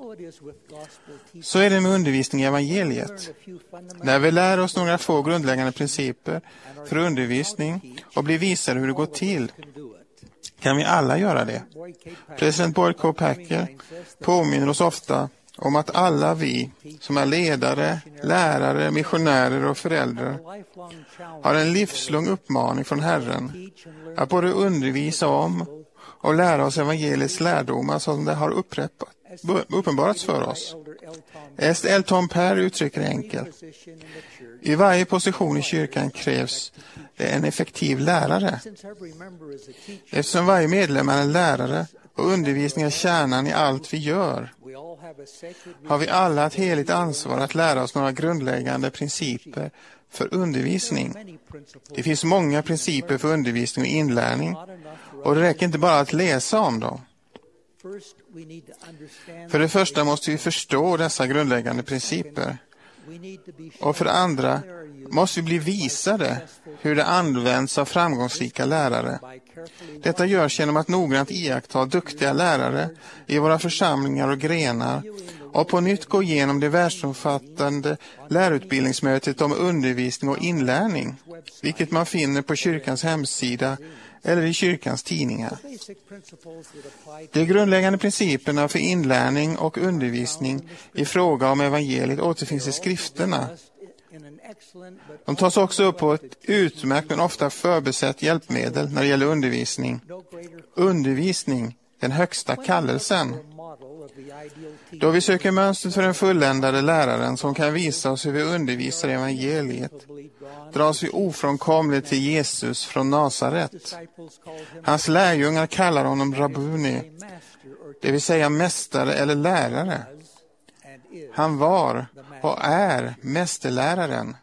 Så är det med undervisning i evangeliet. När vi lär oss några få grundläggande principer för undervisning och blir visade hur det går till, kan vi alla göra det. President Boyd K. Packer påminner oss ofta om att alla vi som är ledare, lärare, missionärer och föräldrar har en livslång uppmaning från Herren att både undervisa om och lära oss evangeliets lärdomar som det har upprepat, uppenbarats för oss. S L Tom Per uttrycker det enkelt. I varje position i kyrkan krävs det en effektiv lärare. Eftersom varje medlem är en lärare och undervisning är kärnan i allt vi gör, har vi alla ett heligt ansvar att lära oss några grundläggande principer för undervisning. Det finns många principer för undervisning och inlärning, och det räcker inte bara att läsa om dem. För det första måste vi förstå dessa grundläggande principer. Och för det andra måste vi bli visade hur det används av framgångsrika lärare. Detta görs genom att noggrant iaktta duktiga lärare i våra församlingar och grenar och på nytt gå igenom det världsomfattande lärarutbildningsmötet om undervisning och inlärning, vilket man finner på kyrkans hemsida eller i kyrkans tidningar. De grundläggande principerna för inlärning och undervisning i fråga om evangeliet återfinns i skrifterna. De tas också upp på ett utmärkt men ofta förbesett hjälpmedel när det gäller undervisning. Undervisning, den högsta kallelsen. Då vi söker mönstret för den fulländade läraren som kan visa oss hur vi undervisar evangeliet, dras vi ofrånkomligt till Jesus från Nasaret. Hans lärjungar kallar honom Rabbuni, det vill säga mästare eller lärare. Han var och är mästerläraren.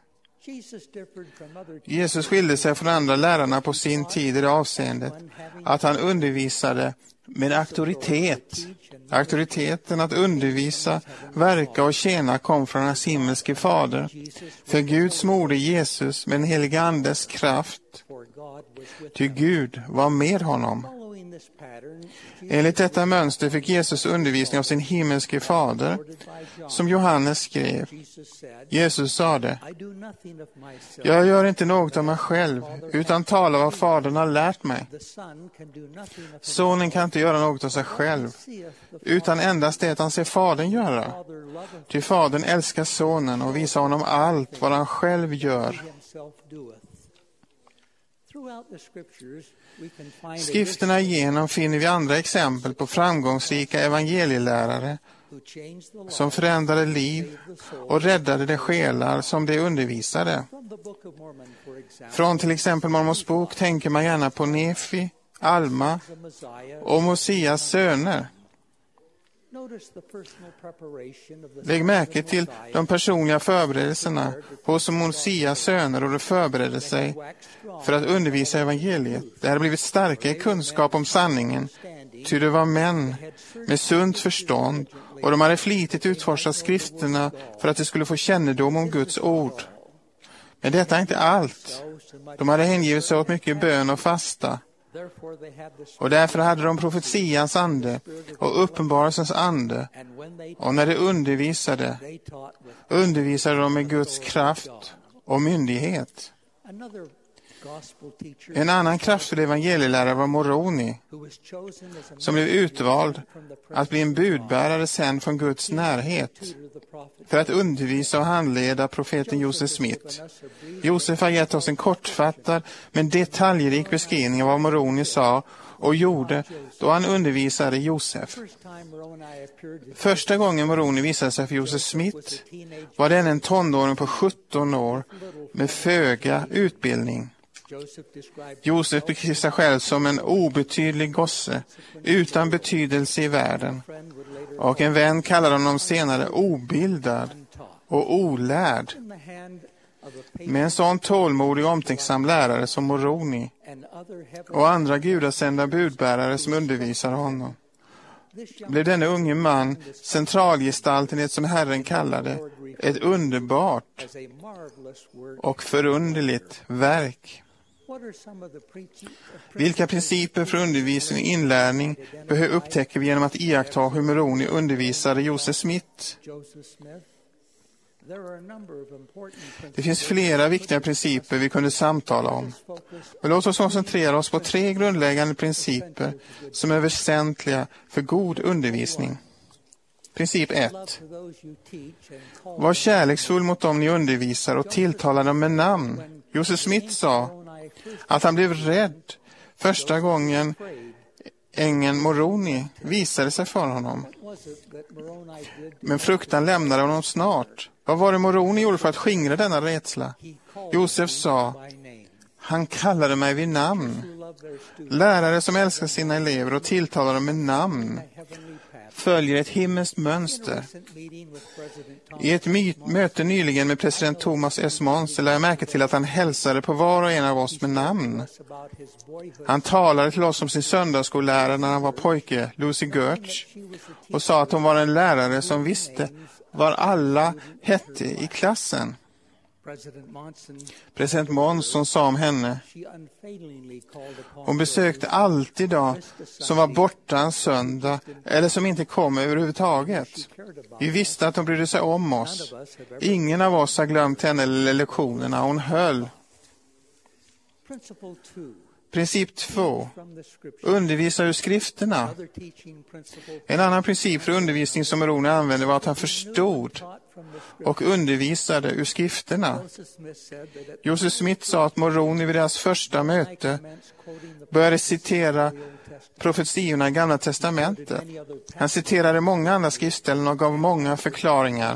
Jesus skilde sig från andra lärarna på sin tid i det avseendet att han undervisade med auktoritet. Auktoriteten att undervisa, verka och tjäna kom från hans himmelske fader. För Guds moder Jesus med den helige andes kraft. Ty Gud var med honom. Enligt detta mönster fick Jesus undervisning av sin himmelske fader, som Johannes skrev. Jesus sade: Jag gör inte något av mig själv, utan talar vad fadern har lärt mig. Sonen kan inte göra något av sig själv, utan endast det han ser fadern göra. Ty fadern älskar sonen och visar honom allt vad han själv gör. Skrifterna igenom finner vi andra exempel på framgångsrika evangelielärare som förändrade liv och räddade de själar som de undervisade. Från till exempel Mormons bok tänker man gärna på Nefi, Alma och Mosias söner. Lägg märke till de personliga förberedelserna hos Mosias söner, och de förberedde sig för att undervisa evangeliet. Det hade blivit starkare kunskap om sanningen, ty det var män med sunt förstånd, och de hade flitigt utforskat skrifterna för att de skulle få kännedom om Guds ord. Men detta är inte allt. De hade hängivit sig åt mycket bön och fasta. Och därför hade de profetians ande och uppenbarelsens ande, och när de undervisade, undervisade de med Guds kraft och myndighet. En annan kraftfull evangelielärare var Moroni, som blev utvald att bli en budbärare sen från Guds närhet för att undervisa och handleda profeten Joseph Smith. Josef har gett oss en kortfattad men detaljrik beskrivning av vad Moroni sa och gjorde då han undervisade Josef. Första gången Moroni visade sig för Joseph Smith var den en tonåring på sjutton år med föga utbildning. Josef beskriver sig själv som en obetydlig gosse utan betydelse i världen, och en vän kallar honom senare obildad och olärd. med en sån tålmodig och omtänksam lärare som Moroni och andra gudasända budbärare som undervisar honom, blev denne unge man centralgestalten i det som Herren kallade ett underbart och förunderligt verk. Vilka principer för undervisning och inlärning behöver upptäcker vi genom att iaktta hur Moroni undervisade Joseph Smith? Det finns flera viktiga principer vi kunde samtala om. Men låt oss koncentrera oss på tre grundläggande principer som är väsentliga för god undervisning. Princip ett. Var kärleksfull mot dem ni undervisar och tilltala dem med namn. Joseph Smith sa att han blev rädd första gången ängeln Moroni visade sig för honom. Men fruktan lämnade honom snart. Vad var det Moroni gjorde för att skingra denna rädsla? Josef sa, han kallade mig vid namn. Lärare som älskar sina elever och tilltalar dem med namn följer ett himmelskt mönster. I ett my- möte nyligen med president Thomas S. Monson lade jag märke till att han hälsade på var och en av oss med namn. Han talade till oss om sin söndagsskollärare när han var pojke, Lucy Gertz, och sa att hon var en lärare som visste vad alla hette i klassen. President Monson sa om henne, hon besökte alltid dag som var borta en söndag eller som inte kom överhuvudtaget. Vi visste att hon brydde sig om oss. Ingen av oss har glömt henne eller lektionerna hon höll. Princip två. Undervisa ur skrifterna. En annan princip för undervisning som Moroni använde var att han förstod och undervisade ur skrifterna. Joseph Smith sa att Moroni vid deras första möte började citera profetiorna i Gamla testamentet. Han citerade många andra skriftställen och gav många förklaringar.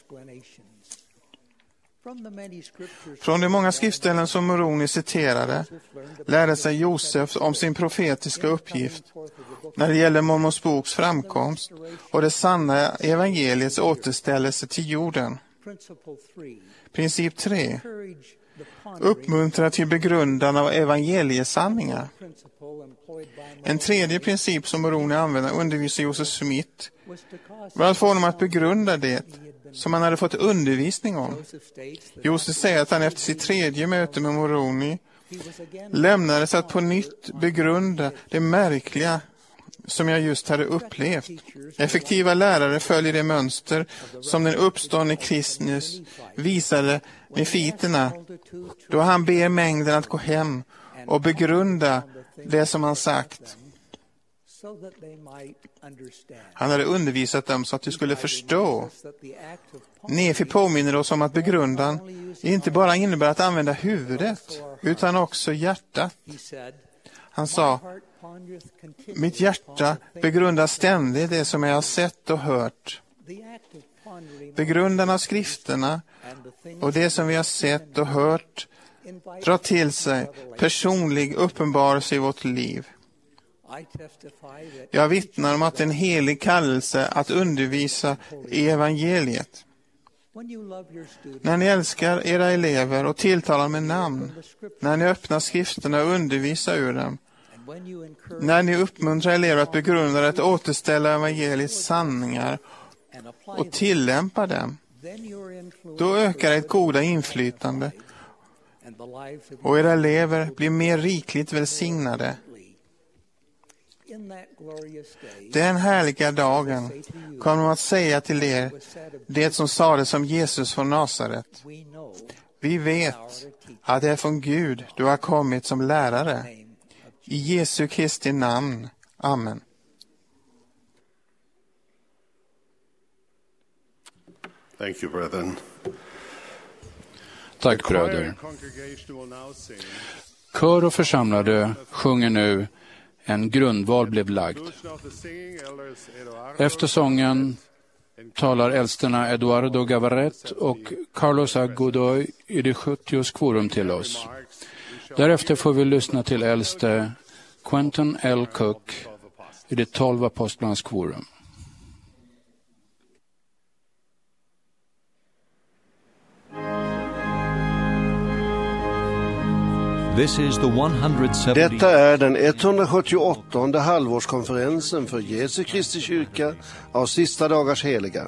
Från de många skriftställen som Moroni citerade lärde sig Josef om sin profetiska uppgift när det gäller Mormons boks framkomst och det sanna evangeliets återställelse till jorden. Princip tre. Uppmuntra till begrundan av evangeliesanningar. En tredje princip som Moroni använde undervisade Joseph Smith var att få honom att begrunda det som han hade fått undervisning om. Josef säger att han efter sitt tredje möte med Moroni lämnades att på nytt begrunda det märkliga som jag just hade upplevt. Effektiva lärare följer det mönster som den uppståndne Kristus visade nefiterna då han ber mängden att gå hem och begrunda det som han sagt. Han hade undervisat dem så att de skulle förstå. Nefi påminner oss om att begrundan inte bara innebär att använda huvudet utan också hjärtat. Han sa, mitt hjärta begrundar ständigt det som jag har sett och hört. Begrundan av skrifterna och det som vi har sett och hört drar till sig personlig uppenbarelse i vårt liv. Jag vittnar om att en helig kallelse att undervisa i evangeliet. När ni älskar era elever och tilltalar med namn, när ni öppnar skrifterna och undervisar ur dem, när ni uppmuntrar elever att begrunda att återställa evangeliets sanningar och tillämpa dem, då ökar ert goda inflytande och era elever blir mer rikligt välsignade. Den härliga dagen kommer de att säga till er det som sades om Jesus från Nasaret. Vi vet att det är från Gud du har kommit som lärare. I Jesu Kristi namn. Amen. Thank you, brethren. Tack bröder. Kör och församlade sjunger nu En grundval blev lagd. Efter sången talar äldsterna Eduardo Gavaret och Carlos Agudoy i det sjuttios quorum till oss. Därefter får vi lyssna till äldste Quentin L. Cook i det tolv apostlarnas quorum. This is the one hundred seventieth. Detta är den etthundrasjuttioåttonde halvårskonferensen för Jesu Kristi kyrka av sista dagars heliga.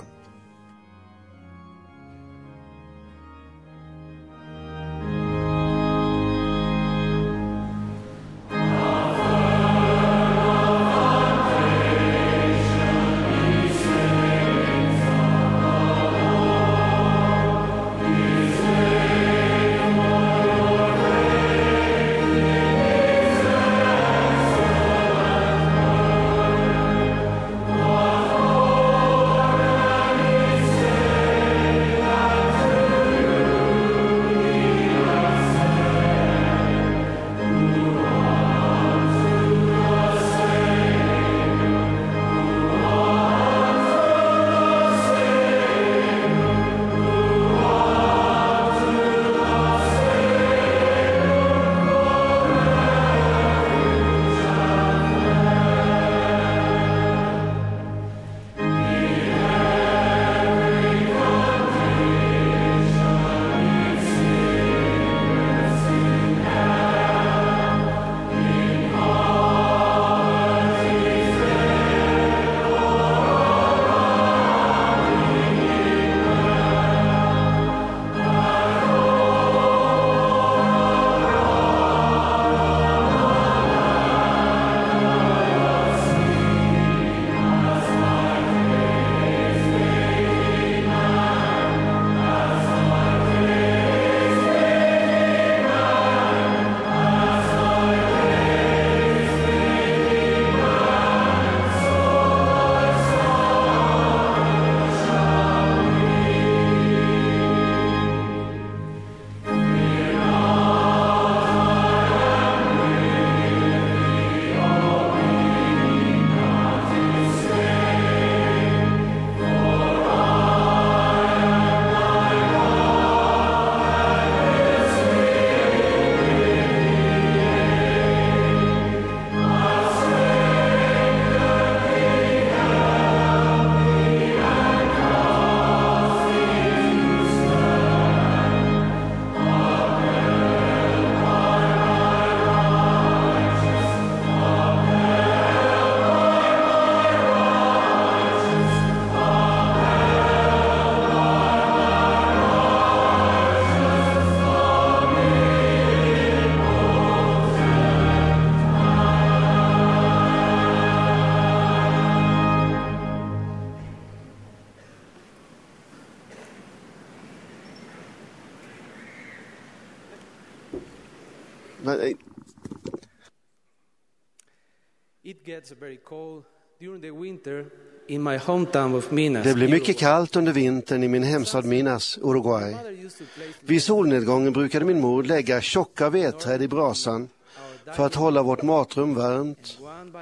Det blir mycket kallt under vintern i min hemstad Minas, Uruguay. Vid solnedgången brukade min mor lägga tjocka vedträd i brasan för att hålla vårt matrum varmt.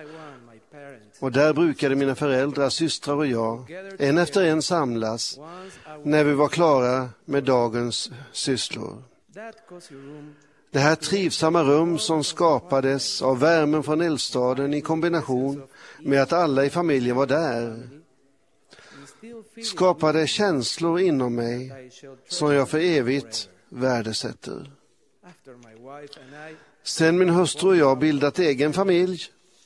Och där brukade mina föräldrar, systrar och jag en efter en samlas när vi var klara med dagens sysslor. Det här trivsamma rum som skapades av värmen från eldstaden i kombination med att alla i familjen var där skapade känslor inom mig som jag för evigt värdesätter. Sen min hustru och jag bildat egen familj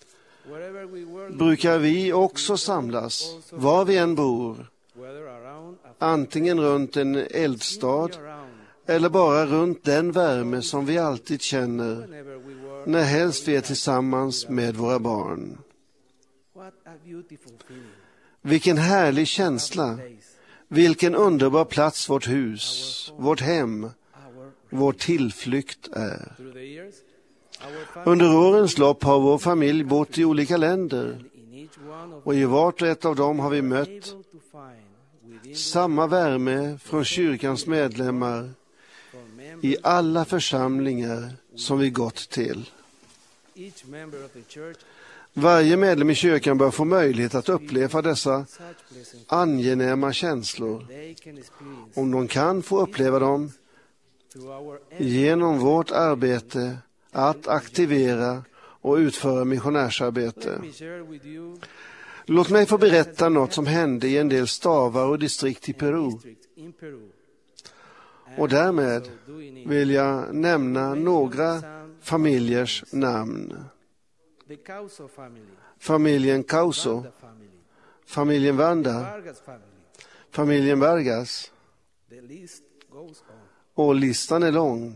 brukar vi också samlas var vi än bor, antingen runt en eldstad eller bara runt den värme som vi alltid känner när helst vi är tillsammans med våra barn. Vilken härlig känsla, vilken underbar plats vårt hus, vårt hem, vår tillflykt är. Under årens lopp har vår familj bott i olika länder och i vart och ett av dem har vi mött samma värme från kyrkans medlemmar i alla församlingar som vi gått till. Varje medlem i kyrkan bör få möjlighet att uppleva dessa angenäma känslor, om de kan få uppleva dem genom vårt arbete att aktivera och utföra missionärsarbete. Låt mig få berätta något som hände i en del stavar och distrikt i Peru. Och därmed vill jag nämna några familjers namn. Familjen Kauso, familjen Vanda, familjen Vargas. Och listan är lång.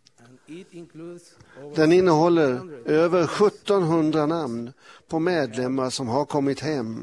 Den innehåller över sjuttonhundra namn på medlemmar som har kommit hem.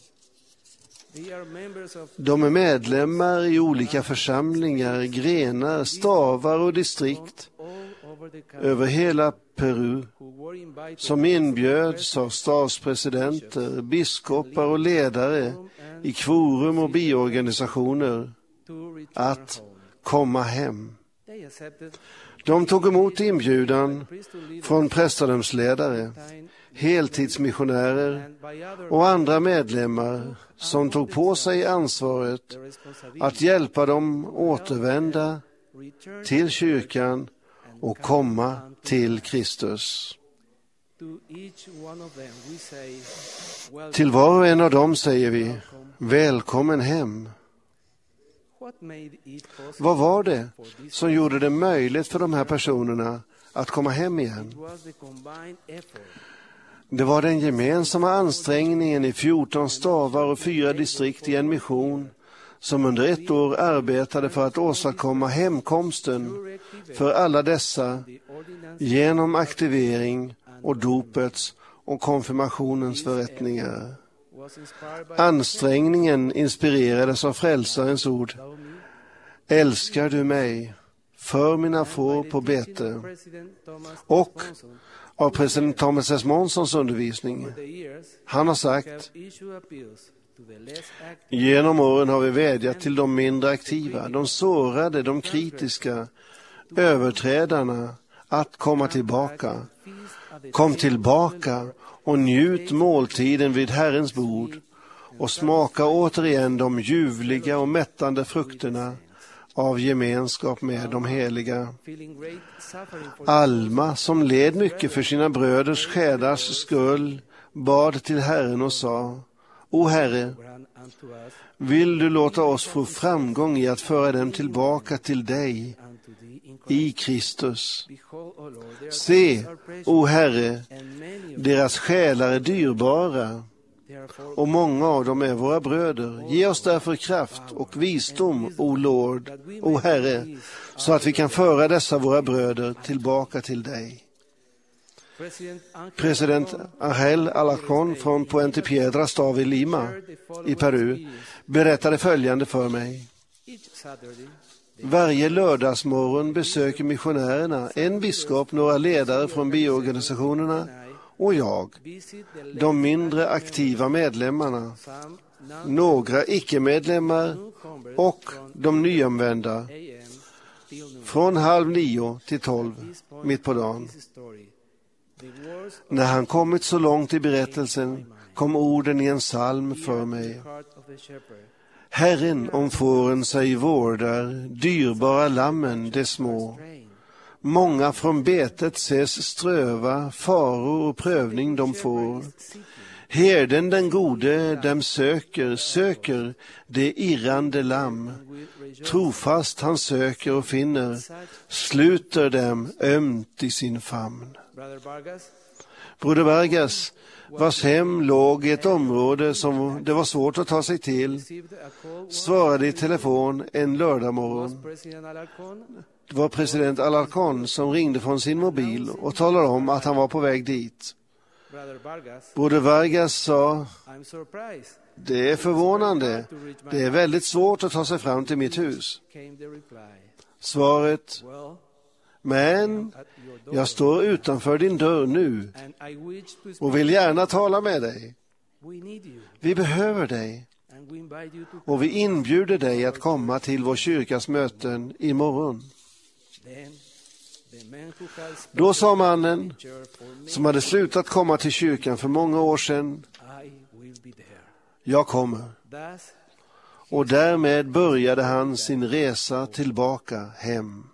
De är medlemmar i olika församlingar, grenar, stavar och distrikt över hela Peru, som inbjöds av stadspresidenter, biskopar och ledare i kvorum och biorganisationer att komma hem. De tog emot inbjudan från prästadömsledare, heltidsmissionärer och andra medlemmar som tog på sig ansvaret att hjälpa dem återvända till kyrkan och komma till Kristus. Till var och en av dem säger vi, välkommen hem. Vad var det som gjorde det möjligt för de här personerna att komma hem igen? Det var den gemensamma ansträngningen i fjorton stavar och fyra distrikt i en mission som under ett år arbetade för att åstadkomma hemkomsten för alla dessa genom aktivering och dopets och konfirmationens förrättningar. Ansträngningen inspirerades av frälsarens ord. Älskar du mig, för mina får på bete, och av president Thomas S. Monsons undervisning. Han har sagt, genom åren har vi vädjat till de mindre aktiva, de sårade, de kritiska, överträdarna att komma tillbaka. Kom tillbaka och njut måltiden vid Herrens bord och smaka återigen de ljuvliga och mättande frukterna av gemenskap med de heliga. Alma, som led mycket för sina bröders själars skull, bad till Herren och sa, O Herre, vill du låta oss få framgång i att föra dem tillbaka till dig i Kristus. Se, o Herre, deras själar är dyrbara och många av dem är våra bröder. Ge oss därför kraft och visdom, o Lord, o Herre, så att vi kan föra dessa våra bröder tillbaka till dig. President Ángel Alarcón från Puente Piedra stad i Lima i Peru berättade följande för mig. Varje lördagsmorgon besöker missionärerna, en biskop, några ledare från bioorganisationerna och jag, de mindre aktiva medlemmarna, några icke-medlemmar och de nyanvända, från halv nio till tolv mitt på dagen. När han kommit så långt i berättelsen kom orden i en psalm för mig. Herren om fåren sig vårdar, dyrbara lammen de små. Många från betet ses ströva, faror och prövning de får. Herden den gode dem söker, söker det irrande lamm. Trofast han söker och finner, sluter dem ömt i sin famn. Broder Vargas, vars hem låg i ett område som det var svårt att ta sig till, svarade i telefon en lördagmorgon. Det var president Alarcón som ringde från sin mobil och talade om att han var på väg dit. Broder Vargas sa, det är förvånande, det är väldigt svårt att ta sig fram till mitt hus. Svaret, men jag står utanför din dörr nu och vill gärna tala med dig. Vi behöver dig och vi inbjuder dig att komma till vår kyrkas möten imorgon. Då sa mannen, som hade slutat komma till kyrkan för många år sedan, jag kommer. Och därmed började han sin resa tillbaka hem.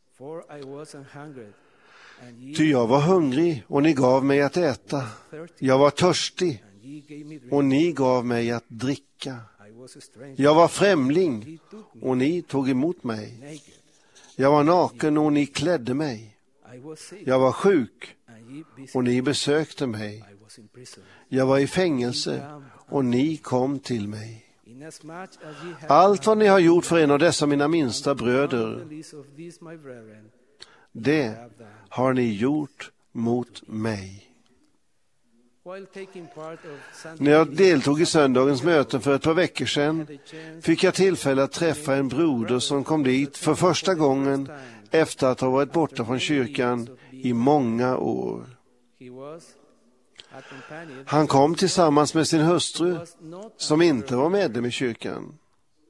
Ty jag var hungrig och ni gav mig att äta. Jag var törstig och ni gav mig att dricka. Jag var främling och ni tog emot mig. Jag var naken och ni klädde mig. Jag var sjuk och ni besökte mig. Jag var i fängelse och ni kom till mig. Allt vad ni har gjort för en av dessa mina minsta bröder, det har ni gjort mot mig. När jag deltog i söndagens möte för ett par veckor sedan fick jag tillfälle att träffa en broder som kom dit för första gången efter att ha varit borta från kyrkan i många år. Han kom tillsammans med sin hustru som inte var medlem i kyrkan.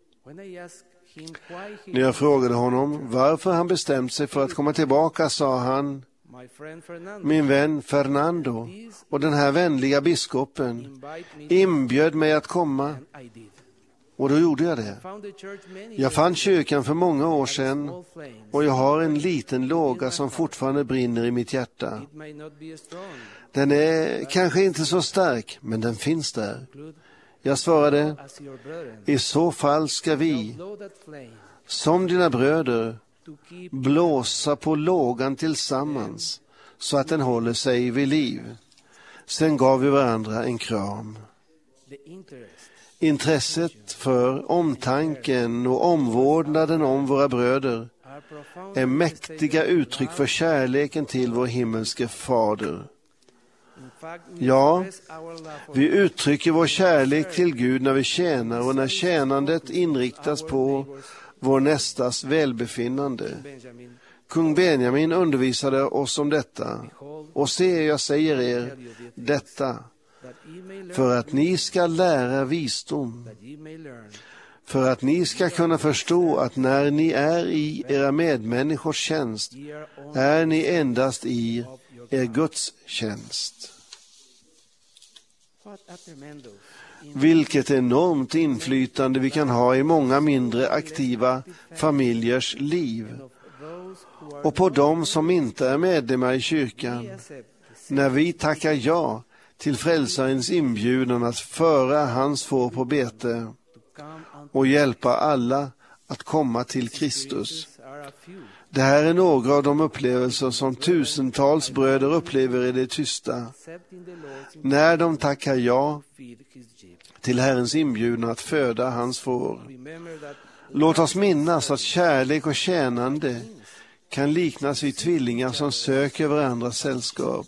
När jag frågade honom varför han bestämt sig för att komma tillbaka sa han: min vän Fernando och den här vänliga biskopen inbjöd mig att komma, och då gjorde jag det. Jag fann kyrkan för många år sedan och jag har en liten låga som fortfarande brinner i mitt hjärta. Den är kanske inte så stark, men den finns där. Jag svarade: i så fall ska vi, som dina bröder, blåsa på lågan tillsammans så att den håller sig vid liv. Sen gav vi varandra en kram. Intresset för omtanken och omvårdnaden om våra bröder är mäktiga uttryck för kärleken till vår himmelske fader. Ja, vi uttrycker vår kärlek till Gud när vi tjänar och när tjänandet inriktas på vår nästas välbefinnande. Kung Benjamin undervisade oss om detta. Och se, jag säger er detta, för att ni ska lära visdom, för att ni ska kunna förstå att när ni är i era medmänniskors tjänst är ni endast i er Guds tjänst. Vilket enormt inflytande vi kan ha i många mindre aktiva familjers liv och på dem som inte är medlemmar i kyrkan, när vi tackar ja till frälsarens inbjudan att föra hans får på bete och hjälpa alla att komma till Kristus. Det här är några av de upplevelser som tusentals bröder upplever i det tysta när de tackar ja till Herrens inbjudan att föda hans får. Låt oss minnas att kärlek och tjänande kan liknas vid tvillingar som söker varandras sällskap.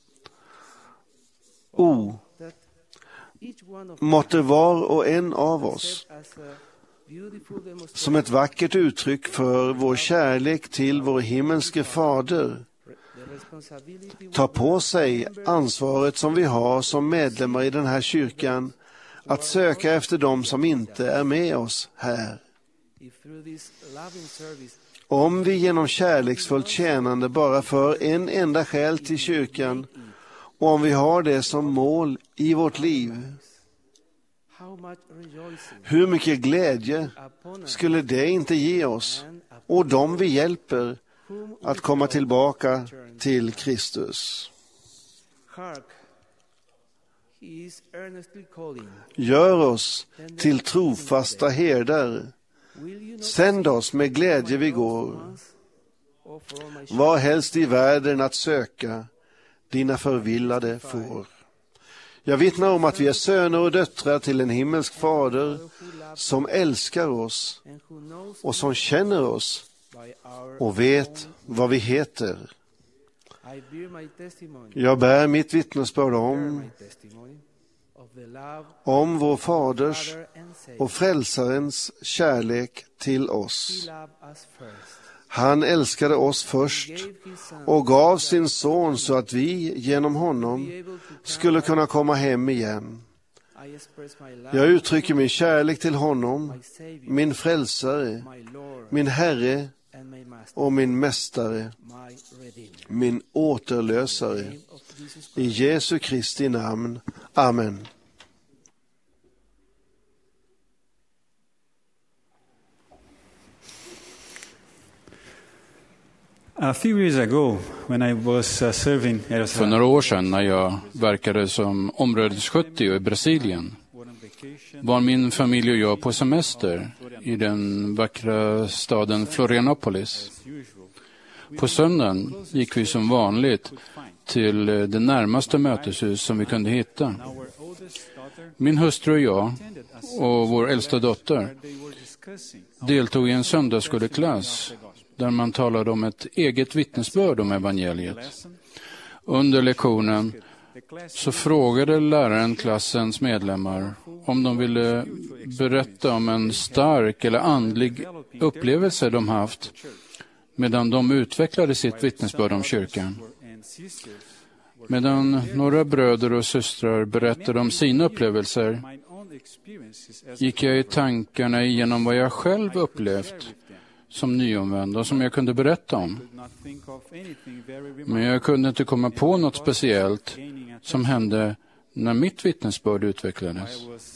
O, måtte var och en av oss som ett vackert uttryck för vår kärlek till vår himmelske fader ta på sig ansvaret som vi har som medlemmar i den här kyrkan att söka efter dem som inte är med oss här. Om vi genom kärleksfullt tjänande bara för en enda själ till kyrkan och om vi har det som mål i vårt liv, hur mycket glädje skulle det inte ge oss och dem vi hjälper att komma tillbaka till Kristus. Gör oss till trofasta herdar. Sänd oss med glädje vi går. Var helst i världen att söka dina förvillade får. Jag vittnar om att vi är söner och döttrar till en himmelsk fader som älskar oss och som känner oss och vet vad vi heter. Jag bär mitt vittnesbörd om om vår faders och frälsarens kärlek till oss. Han älskade oss först och gav sin son så att vi genom honom skulle kunna komma hem igen. Jag uttrycker min kärlek till honom, min frälsare, min Herre och min mästare, min återlösare. I Jesu Kristi namn. Amen. A few years ago, when I was uh, serving as För några år sedan när jag verkade som områdesskötte i Brasilien var min familj och jag på semester i den vackra staden Florianopolis. På söndagen gick vi som vanligt till det närmaste möteshus som vi kunde hitta. Min hustru och jag och vår äldsta dotter deltog i en söndagsskoleklass där man talade om ett eget vittnesbörd om evangeliet. Under lektionen så frågade läraren klassens medlemmar om de ville berätta om en stark eller andlig upplevelse de haft medan de utvecklade sitt vittnesbörd om kyrkan. Medan några bröder och systrar berättade om sina upplevelser gick jag i tankarna igenom vad jag själv upplevt som nyomvänd och som jag kunde berätta om. Men jag kunde inte komma på något speciellt som hände när mitt vittnesbörd utvecklades.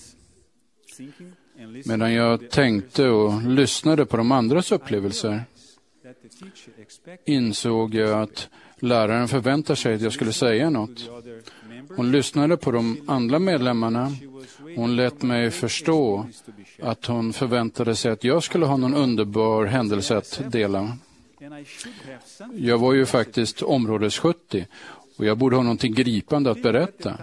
Medan jag tänkte och lyssnade på de andras upplevelser insåg jag att läraren förväntar sig att jag skulle säga något. Hon lyssnade på de andra medlemmarna. Hon lät mig förstå att hon förväntade sig att jag skulle ha någon underbar händelse att dela. Jag var ju faktiskt områdes sjuttio och jag borde ha någonting gripande att berätta.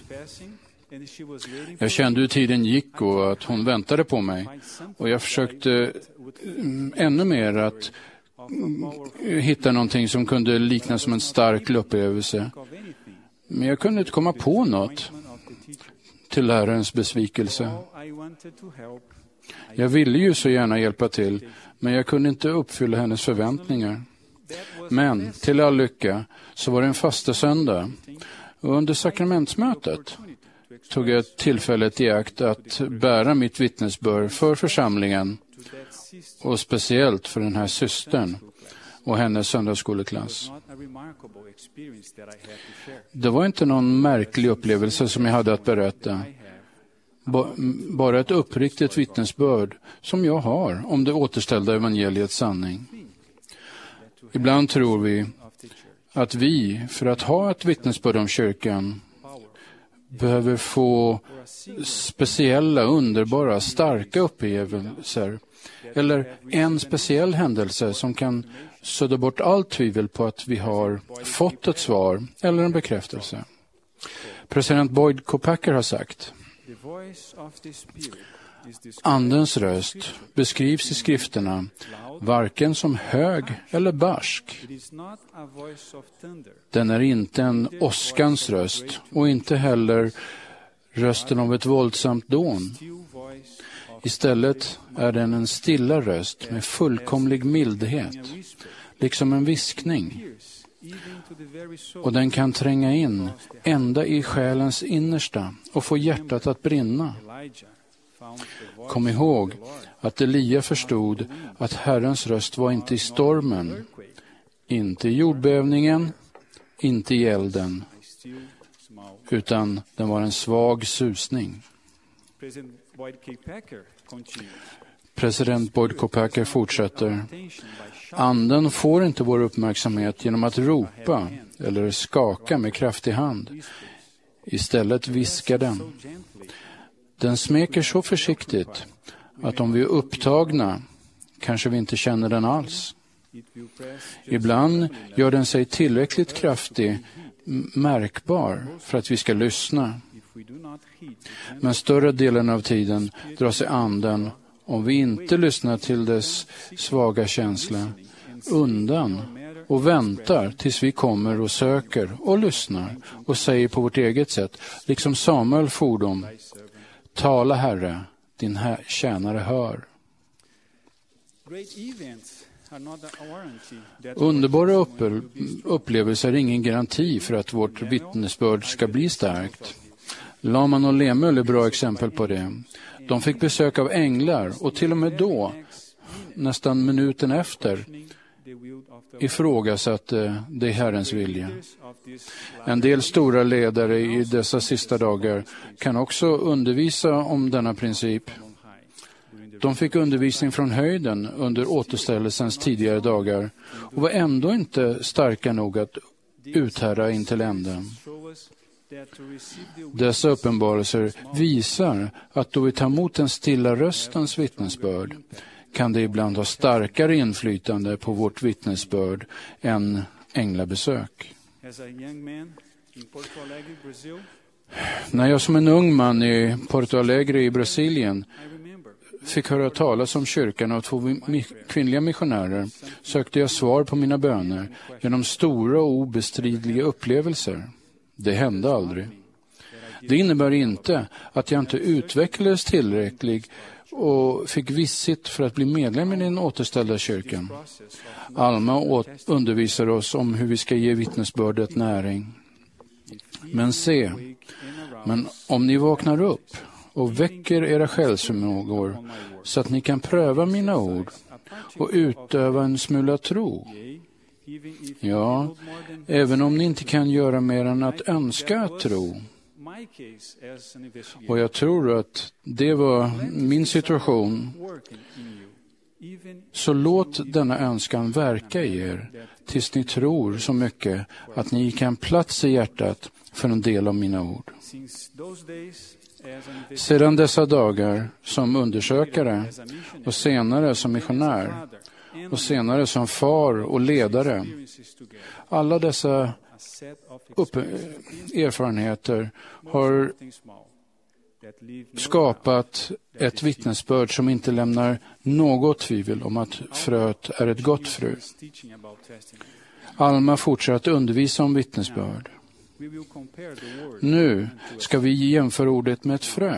Jag kände hur tiden gick och att hon väntade på mig. Och jag försökte ännu mer att hitta någonting som kunde likna som en stark upplevelse. Men jag kunde inte komma på något till lärarens besvikelse. Jag ville ju så gärna hjälpa till, men jag kunde inte uppfylla hennes förväntningar. Men till all lycka så var det en fasta söndag. Och under sakramentsmötet tog jag tillfället i akt att bära mitt vittnesbörd för församlingen och speciellt för den här systern och hennes söndagsskoleklass. Det var inte någon märklig upplevelse som jag hade att berätta. Bara ett uppriktigt vittnesbörd som jag har om det återställda evangeliets sanning. Ibland tror vi att vi, för att ha ett vittnesbörd om kyrkan, behöver få speciella, underbara, starka upplevelser eller en speciell händelse som kan sudda bort allt tvivel på att vi har fått ett svar eller en bekräftelse. President Boyd K. Packer har sagt: Andens röst beskrivs i skrifterna varken som hög eller barsk. Den är inte en åskans röst och inte heller rösten av ett våldsamt dån. Istället är den en stilla röst med fullkomlig mildhet, liksom en viskning. Och den kan tränga in ända i själens innersta och få hjärtat att brinna. Kom ihåg att Elia förstod att Herrens röst var inte i stormen, inte i jordbävningen, inte i elden, utan den var en svag susning. President Boyd K. Packer fortsätter: Anden får inte vår uppmärksamhet genom att ropa eller skaka med kraftig hand. Istället viskar den. Den smeker så försiktigt att om vi är upptagna kanske vi inte känner den alls. Ibland gör den sig tillräckligt kraftig, märkbar för att vi ska lyssna. Men större delen av tiden drar sig anden, om vi inte lyssnar till dess svaga känsla, undan och väntar tills vi kommer och söker och lyssnar och säger på vårt eget sätt, liksom Samuel fordom: Tala, Herre, din här tjänare hör. Underbara upplevelser är ingen garanti för att vårt vittnesbörd ska bli starkt. Laman och Lemuel är bra exempel på det. De fick besök av änglar och till och med då, nästan minuten efter, ifrågasatte det Herrens vilja. En del stora ledare i dessa sista dagar kan också undervisa om denna princip. De fick undervisning från höjden under återställelsens tidigare dagar och var ändå inte starka nog att uthärda in till änden. Dessa uppenbarelser visar att då vi tar emot den stilla röstens vittnesbörd kan det ibland ha starkare inflytande på vårt vittnesbörd än änglabesök. När jag som en ung man i Porto Alegre i Brasilien fick höra talas om kyrkan av två kvinnliga missionärer sökte jag svar på mina böner genom stora och obestridliga upplevelser. Det hände aldrig. Det innebär inte att jag inte utvecklades tillräckligt och fick visshet för att bli medlem i den återställda kyrkan. Alma undervisar oss om hur vi ska ge vittnesbördet näring. Men se, men om ni vaknar upp och väcker era själsförmågor så att ni kan pröva mina ord och utöva en smula tro. Ja, även om ni inte kan göra mer än att önska att tro. Och jag tror att det var min situation. Så låt denna önskan verka i er tills ni tror så mycket att ni kan plats i hjärtat för en del av mina ord. Sedan dessa dagar som undersökare och senare som missionär och senare som far och ledare, alla dessa upp- erfarenheter har skapat ett vittnesbörd som inte lämnar något tvivel om att fröet är ett gott frö. Alma fortsätter att undervisa om vittnesbörd. Nu ska vi jämföra ordet med ett frö.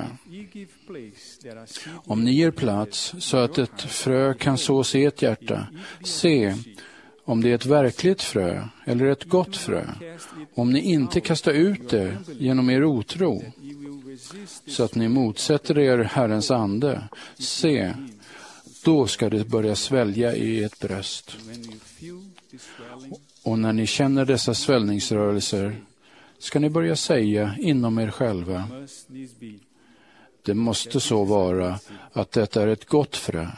Om ni ger plats så att ett frö kan sås i ett hjärta, se om det är ett verkligt frö eller ett gott frö. Om ni inte kastar ut det genom er otro, så att ni motsätter er Herrens ande, se, då ska det börja svälja i ett bröst. Och när ni känner dessa svällningsrörelser ska ni börja säga inom er själva, det måste så vara att detta är ett gott frö,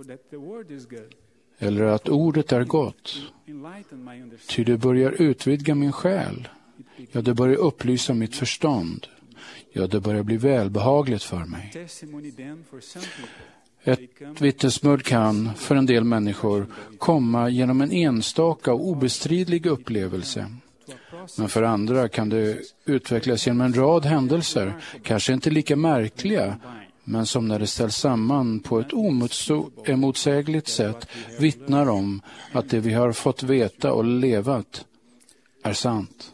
eller att ordet är gott, ty det börjar utvidga min själ, ja, det börjar upplysa mitt förstånd, ja, det börjar bli välbehagligt för mig. Ett vittnesbörd kan för en del människor komma genom en enstaka och obestridlig upplevelse. Men för andra kan det utvecklas genom en rad händelser, kanske inte lika märkliga, men som när det ställs samman på ett omotsägligt sätt vittnar om att det vi har fått veta och levat är sant.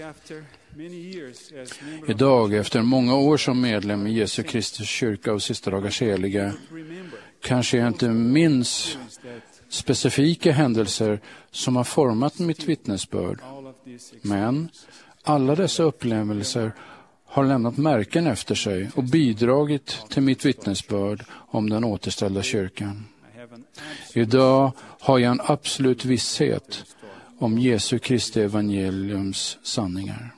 Idag, efter många år som medlem i Jesu Kristi kyrka och sista dagars heliga, kanske jag inte minns specifika händelser som har format mitt vittnesbörd. Men alla dessa upplevelser har lämnat märken efter sig och bidragit till mitt vittnesbörd om den återställda kyrkan. Idag har jag en absolut visshet om Jesu Kristi evangeliums sanningar.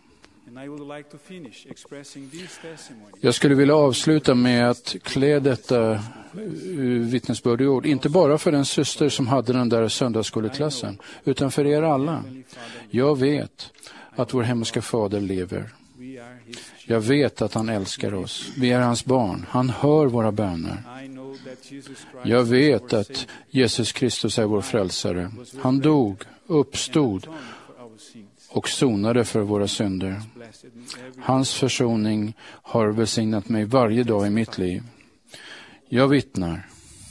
Jag skulle vilja avsluta med att klä detta vittnesbörd i ord, inte bara för den syster som hade den där söndagsskoleklassen, utan för er alla. Jag vet att vår himmelska fader lever. Jag vet att han älskar oss. Vi är hans barn. Han hör våra böner. Jag vet att Jesus Kristus är vår frälsare. Han dog, uppstod och sonade för våra synder. Hans försoning har välsignat mig varje dag i mitt liv. Jag vittnar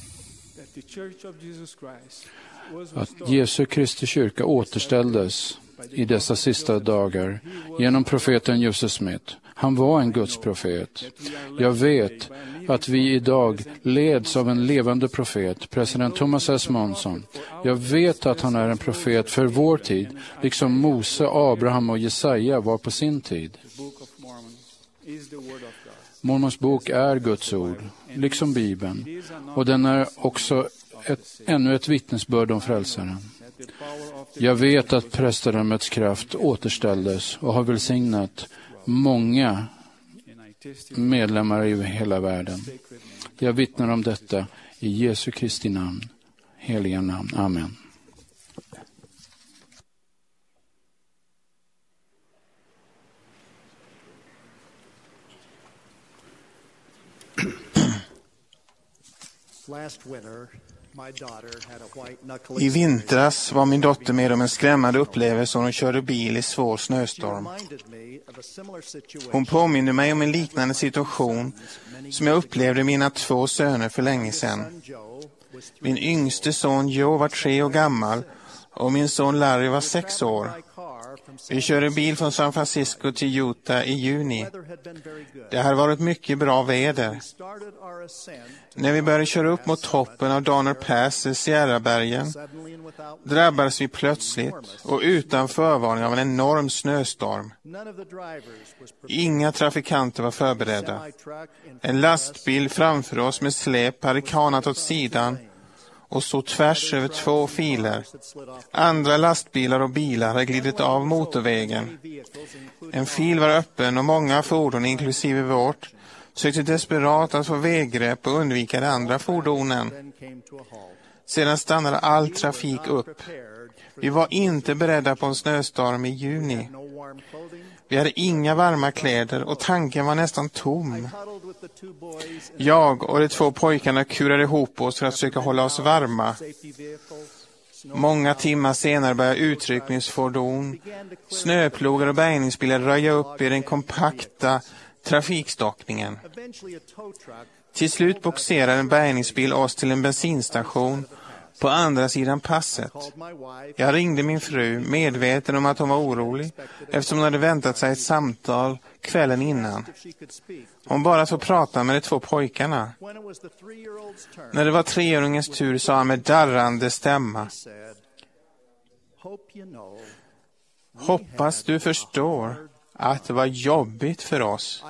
att Jesu Kristi kyrka återställdes i dessa sista dagar genom profeten Joseph Smith. Han var en Guds profet. Jag vet att vi idag leds av en levande profet, president Thomas S. Monson. Jag vet att han är en profet för vår tid, liksom Mose, Abraham och Jesaja var på sin tid. Mormons bok är Guds ord, liksom Bibeln, och den är också ett, ännu ett vittnesbörd om frälsaren. Jag vet att prästadömets kraft återställdes och har välsignat många medlemmar i hela världen. Jag vittnar om detta i Jesu Kristi namn, heliga namn. Amen. Last winter, I vintras var min dotter med om en skrämmande upplevelse när hon körde bil i svår snöstorm. Hon påminner mig om en liknande situation som jag upplevde mina två söner för länge sedan. Min yngste son Joe var tre år gammal och min son Larry var sex år. Vi körde bil från San Francisco till Utah i juni. Det hade varit mycket bra väder. När vi började köra upp mot toppen av Donner Pass i Sierrabergen drabbades vi plötsligt och utan förvarning av en enorm snöstorm. Inga trafikanter var förberedda. En lastbil framför oss med släp hade kanat åt sidan och så tvärs över två filer. Andra lastbilar och bilar hade glidit av motorvägen. En fil var öppen och många fordon, inklusive vårt, sökte desperat att få väggrepp och undvika de andra fordonen. Sedan stannade all trafik upp. Vi var inte beredda på en snöstorm i juni. Vi hade inga varma kläder och tanken var nästan tom. Jag och de två pojkarna kurade ihop oss för att försöka hålla oss varma. Många timmar senare började utryckningsfordon, snöplogar och bärgningsbilar röja upp i den kompakta trafikstockningen. Till slut boxerade en bärgningsbil oss till en bensinstation på andra sidan passet. Jag ringde min fru, medveten om att hon var orolig, eftersom hon hade väntat sig ett samtal kvällen innan. Hon bara så prata med de två pojkarna. När det var treåringens tur sa han med darrande stämma: hoppas du förstår att det var jobbigt för oss.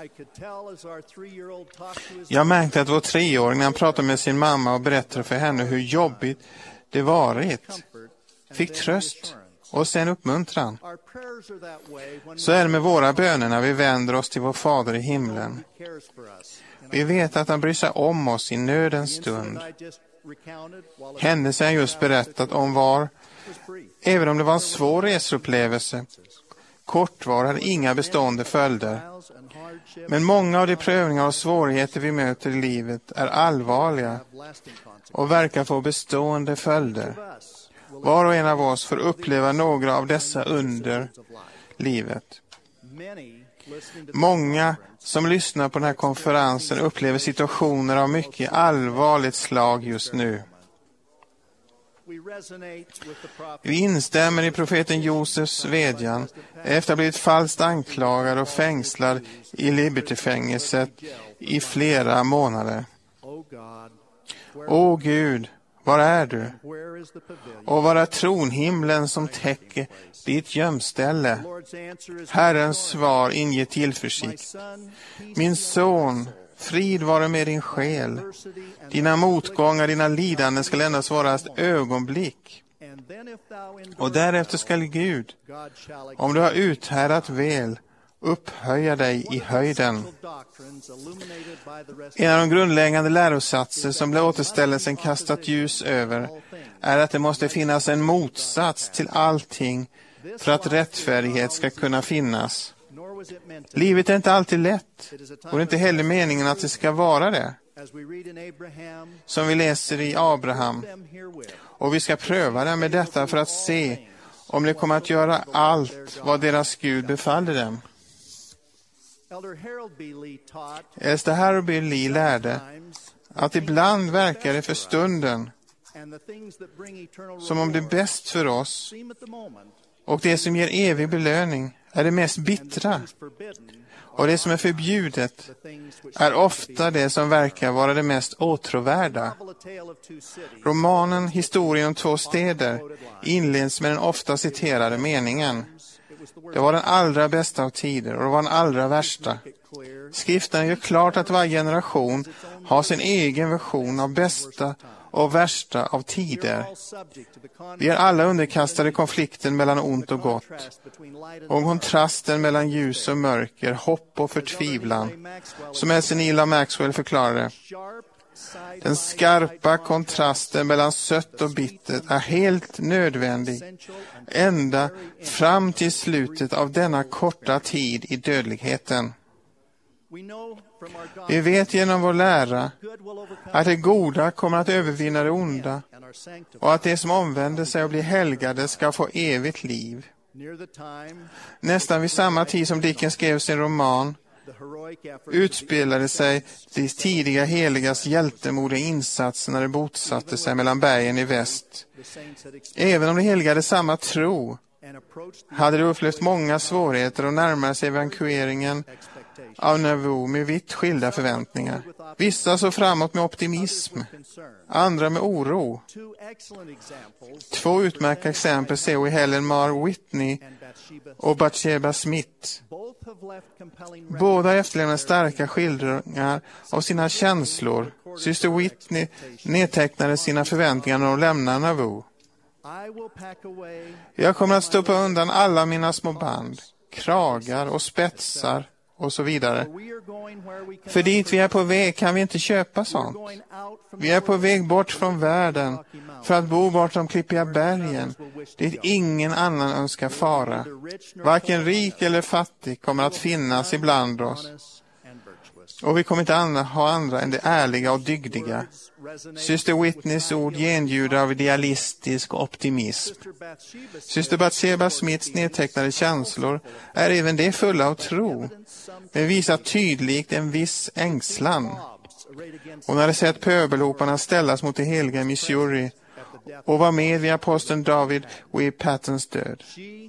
Jag märkte att vår treåring, när han pratade med sin mamma och berättade för henne hur jobbigt det varit, fick tröst och sen uppmuntran. Så är det med våra böner när vi vänder oss till vår Fader i himlen. Vi vet att han bryr sig om oss i nödens stund. Händelsen jag just berättat om var, även om det var en svår reseupplevelse, kortvar, hade inga bestående följder. Men många av de prövningar och svårigheter vi möter i livet är allvarliga och verkar få bestående följder. Var och en av oss får uppleva några av dessa under livet. Många som lyssnar på den här konferensen upplever situationer av mycket allvarligt slag just nu. Vi instämmer i profeten Josefs vädjan efter att ha blivit falskt anklagad och fängslad i Liberty-fängelset i flera månader. Åh Gud, var är du? Och var är tronhimlen som täcker ditt gömställe? Herrens svar inger tillförsikt. Min son, frid vare med din själ. Dina motgångar, dina lidanden ska endast vara ett ögonblick. Och därefter skall Gud, om du har uthärdat väl, upphöja dig i höjden. En av de grundläggande lärosatser som blir återställelsen kastat ljus över är att det måste finnas en motsats till allting för att rättfärdighet ska kunna finnas. Livet är inte alltid lätt, och det är inte heller meningen att det ska vara det. Som vi läser i Abraham. Och vi ska pröva det med detta för att se om det kommer att göra allt vad deras Gud befaller dem. Äldste Harold B. Lee lärde att ibland verkar det för stunden som om det är bäst för oss, och det som ger evig belöning är det mest bittra, och det som är förbjudet är ofta det som verkar vara det mest åtråvärda. Romanen Historien om två städer inleds med den ofta citerade meningen: det var den allra bästa av tider och det var den allra värsta. Skriften gör klart att varje generation har sin egen version av bästa och värsta av tider. Vi är alla underkastade konflikten mellan ont och gott, och kontrasten mellan ljus och mörker, hopp och förtvivlan, som Elsie Neal Maxwell förklarade. Den skarpa kontrasten mellan sött och bittert är helt nödvändig ända fram till slutet av denna korta tid i dödligheten. Vi vet genom vår lära att det goda kommer att övervinna det onda och att de som omvänder sig och blir helgade ska få evigt liv. Nästan vid samma tid som Dickens skrev sin roman utspelade sig de tidiga heligas hjältemodiga insatser när de bosatte sig mellan bergen i väst. Även om de heliga hade samma tro hade de upplevt många svårigheter och närmade sig evakueringen av Nauvoo med vitt skilda förväntningar. Vissa så framåt med optimism, andra med oro. Två utmärkta exempel ser vi Helen Mar Whitney och Bathsheba Smith. Båda efterlämnar starka skildringar av sina känslor. Syster Whitney nedtecknade sina förväntningar när hon lämnade Nauvoo. Jag kommer att stoppa undan alla mina små band, kragar och spetsar och så vidare. För dit vi är på väg kan vi inte köpa sånt. Vi är på väg bort från världen för att bo bortom klippiga bergen, dit ingen annan önskar fara. Varken rik eller fattig kommer att finnas ibland oss. Och vi kommer inte andra, ha andra än det ärliga och dygdiga. Syster Whitneys ord genljuder av idealistisk optimism. Syster Bathsheba Smiths nedtecknade känslor är även det fulla av tro, men visar tydligt en viss ängslan. Hon hade sett pöbelhoparna ställas mot det heliga Missouri och var med vid aposteln David vid Pattons död.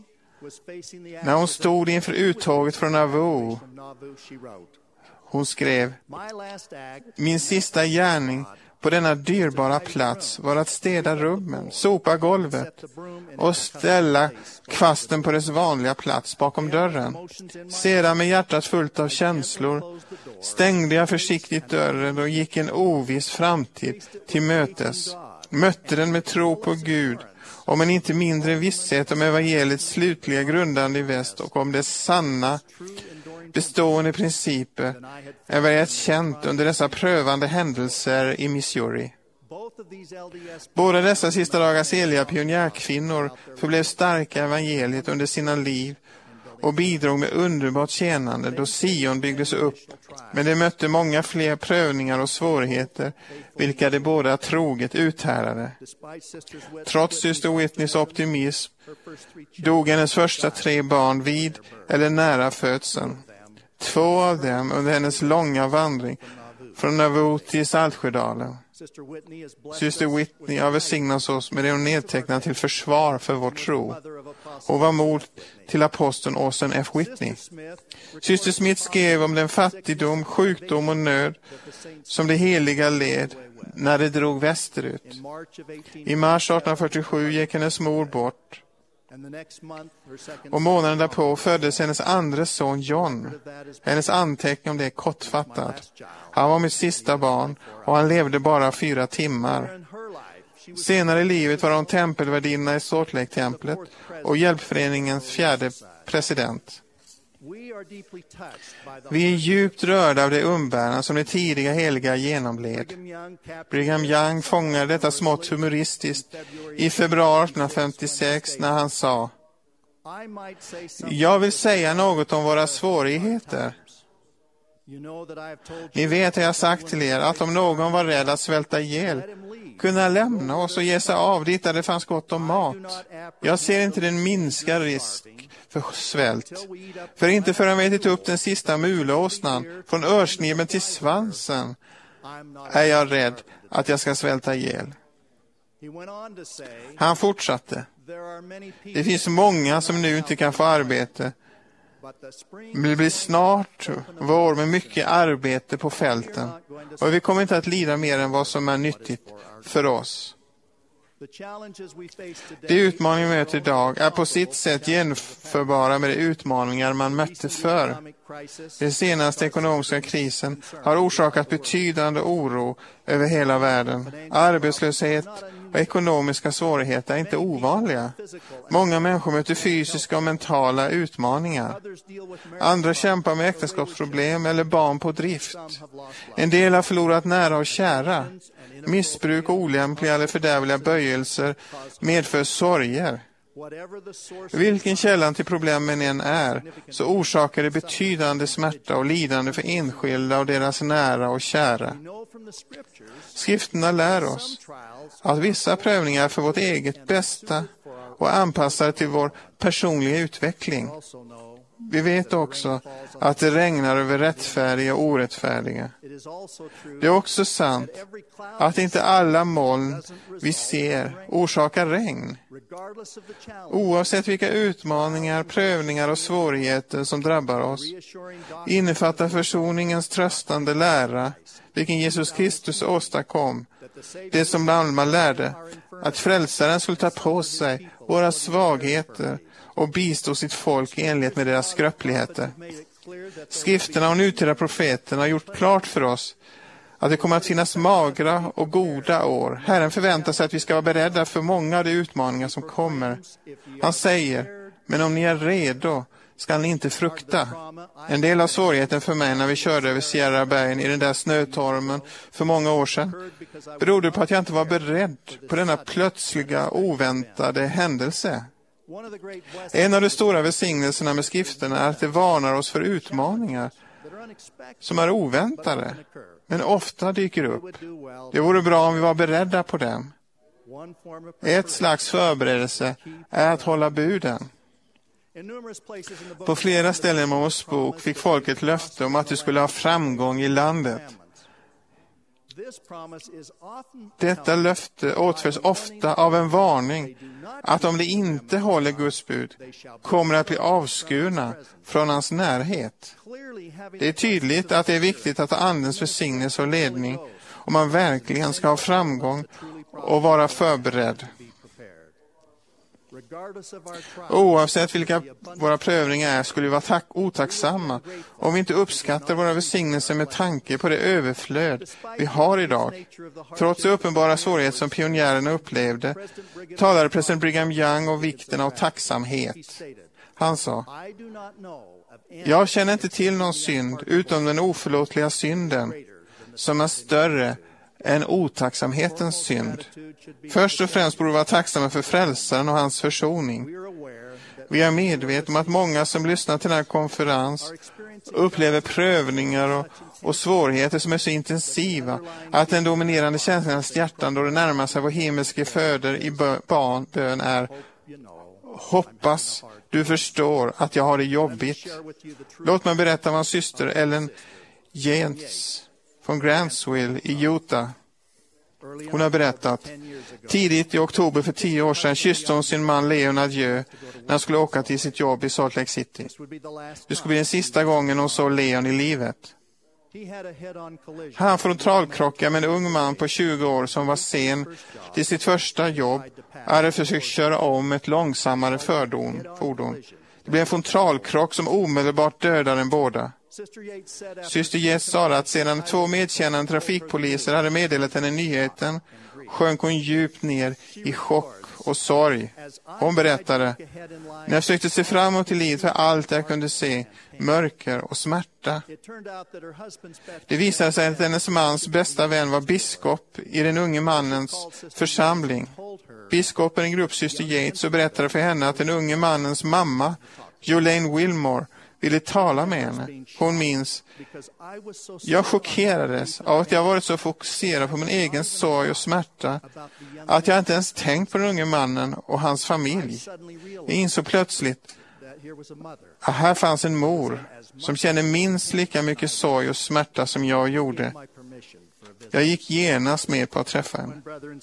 När hon stod inför uttåget från Nauvoo, hon skrev: min sista gärning på denna dyrbara plats var att städa rummen, sopa golvet och ställa kvasten på dess vanliga plats bakom dörren. Sedan med hjärtat fullt av känslor stängde jag försiktigt dörren och gick en oviss framtid till mötes. Mötte den med tro på Gud, om en inte mindre visshet om evangeliets slutliga grundande i väst och om dess sanna bestående principer är vad jag känt under dessa prövande händelser i Missouri. Båda dessa sista dagars heliga pionjärkvinnor förblev starka evangeliet under sina liv och bidrog med underbart tjänande då Sion byggdes upp. Men de mötte många fler prövningar och svårigheter, vilka de båda troget uthärdade. Trots syster Whitneys optimism dog hennes första tre barn vid eller nära födseln. Två av dem under hennes långa vandring från Nauvoo till Saltsjödalen. Syster Whitney har välsignat oss med det hon nedtecknat till försvar för vår tro. Hon var mor till aposteln Orson F. Whitney. Syster Smith skrev om den fattigdom, sjukdom och nöd som det heliga led när det drog västerut. I mars arton fyrtiosju gick hennes mor bort. Och månaden därpå föddes hennes andra son John. Hennes anteckning om det är kortfattad. Han var mitt sista barn och han levde bara fyra timmar. Senare i livet var hon tempelvärdinna i Salt Lake-templet och hjälpföreningens fjärde president. Vi är djupt rörda av det umbäranden som de tidiga heliga genomled. Brigham Young fångade detta smått humoristiskt i februari arton femtiosex när han sa: jag vill säga något om våra svårigheter. Ni vet att jag sagt till er att om någon var rädd att svälta ihjäl kunna lämna oss och ge sig av dit där det fanns gott om mat. Jag ser inte den minska risk för svält. För inte förrän vi ätit upp den sista mulåsnan från örsnibben till svansen är jag rädd att jag ska svälta ihjäl. Han fortsatte: det finns många som nu inte kan få arbete. Det blir snart vår med mycket arbete på fälten och vi kommer inte att lida mer än vad som är nyttigt för oss. De utmaningar vi möter idag är på sitt sätt jämförbara med de utmaningar man mötte förr. Den senaste ekonomiska krisen har orsakat betydande oro över hela världen. Arbetslöshet och ekonomiska svårigheter är inte ovanliga. Många människor möter fysiska och mentala utmaningar. Andra kämpar med äktenskapsproblem eller barn på drift. En del har förlorat nära och kära. Missbruk och olämpliga eller fördärvliga böjelser medför sorger. Vilken källan till problemen än är, så orsakar det betydande smärta och lidande för enskilda och deras nära och kära. Skrifterna lär oss att vissa prövningar är för vårt eget bästa och anpassade till vår personliga utveckling. Vi vet också att det regnar över rättfärdiga och orättfärdiga. Det är också sant att inte alla moln vi ser orsakar regn. Oavsett vilka utmaningar, prövningar och svårigheter som drabbar oss, innefattar försoningens tröstande lära, vilken Jesus Kristus åstadkom, det som Alma lärde, att frälsaren skulle ta på sig våra svagheter och bistå sitt folk i enlighet med deras skröpligheter. Skrifterna och nutida profeterna har gjort klart för oss att det kommer att finnas magra och goda år. Herren förväntar sig att vi ska vara beredda för många av de utmaningar som kommer. Han säger, men om ni är redo ska ni inte frukta. En del av svårigheten för mig när vi körde över Sierrabergen i den där snötormen för många år sedan berodde på att jag inte var beredd på denna plötsliga, oväntade händelse. En av de stora välsignelserna med skrifterna är att det varnar oss för utmaningar som är oväntade, men ofta dyker upp. Det vore bra om vi var beredda på dem. Ett slags förberedelse är att hålla buden. På flera ställen i Mos bok fick folket löfte om att de skulle ha framgång i landet. Detta löfte åtföljs ofta av en varning att om de inte håller Guds bud kommer att bli avskurna från hans närhet. Det är tydligt att det är viktigt att ha andens välsignelse och ledning om man verkligen ska ha framgång och vara förberedd. Oavsett vilka våra prövningar är skulle vi vara tack, otacksamma om vi inte uppskattar våra välsignelser med tanke på det överflöd vi har idag. Trots de uppenbara svårigheter som pionjärerna upplevde talade president Brigham Young om vikten av tacksamhet. Han sa, jag känner inte till någon synd utom den oförlåtliga synden som är större än otacksamhetens synd. Först och främst borde vi vara tacksamma för frälsaren och hans försoning. Vi är medvetna om att många som lyssnar till den här konferens upplever prövningar och, och svårigheter som är så intensiva att den dominerande känslan av hjärtan då det närmar sig vår himmelske föder i barn, bön är hoppas du förstår att jag har det jobbigt. Låt mig berätta vad en syster Ellen Jens från Grantsville i Utah. Hon har berättat. Tidigt i oktober för tio år sedan kysste hon sin man Leon adjö när han skulle åka till sitt jobb i Salt Lake City. Det skulle bli den sista gången hon såg Leon i livet. Han frontalkrockade med en ung man på tjugo år som var sen till sitt första jobb och hade försökt köra om ett långsammare fördon, fordon. Det blev en frontalkrock som omedelbart dödade dem båda. Syster Yates sa att sedan två medkännande trafikpoliser hade meddelat henne nyheten sjönk hon djupt ner i chock och sorg. Hon berättade, när jag försökte se framåt i livet för allt jag kunde se, mörker och smärta. Det visade sig att hennes mans bästa vän var biskop i den unge mannens församling. Biskopen ringde upp syster Yates och berättade för henne att den unge mannens mamma, Jolene Wilmore, ville tala med henne. Hon minns, jag chockerades av att jag varit så fokuserad på min egen sorg och smärta att jag inte ens tänkt på den unge mannen och hans familj. Jag insåg plötsligt att här fanns en mor som kände minst lika mycket sorg och smärta som jag gjorde. Jag gick genast med på att träffa henne.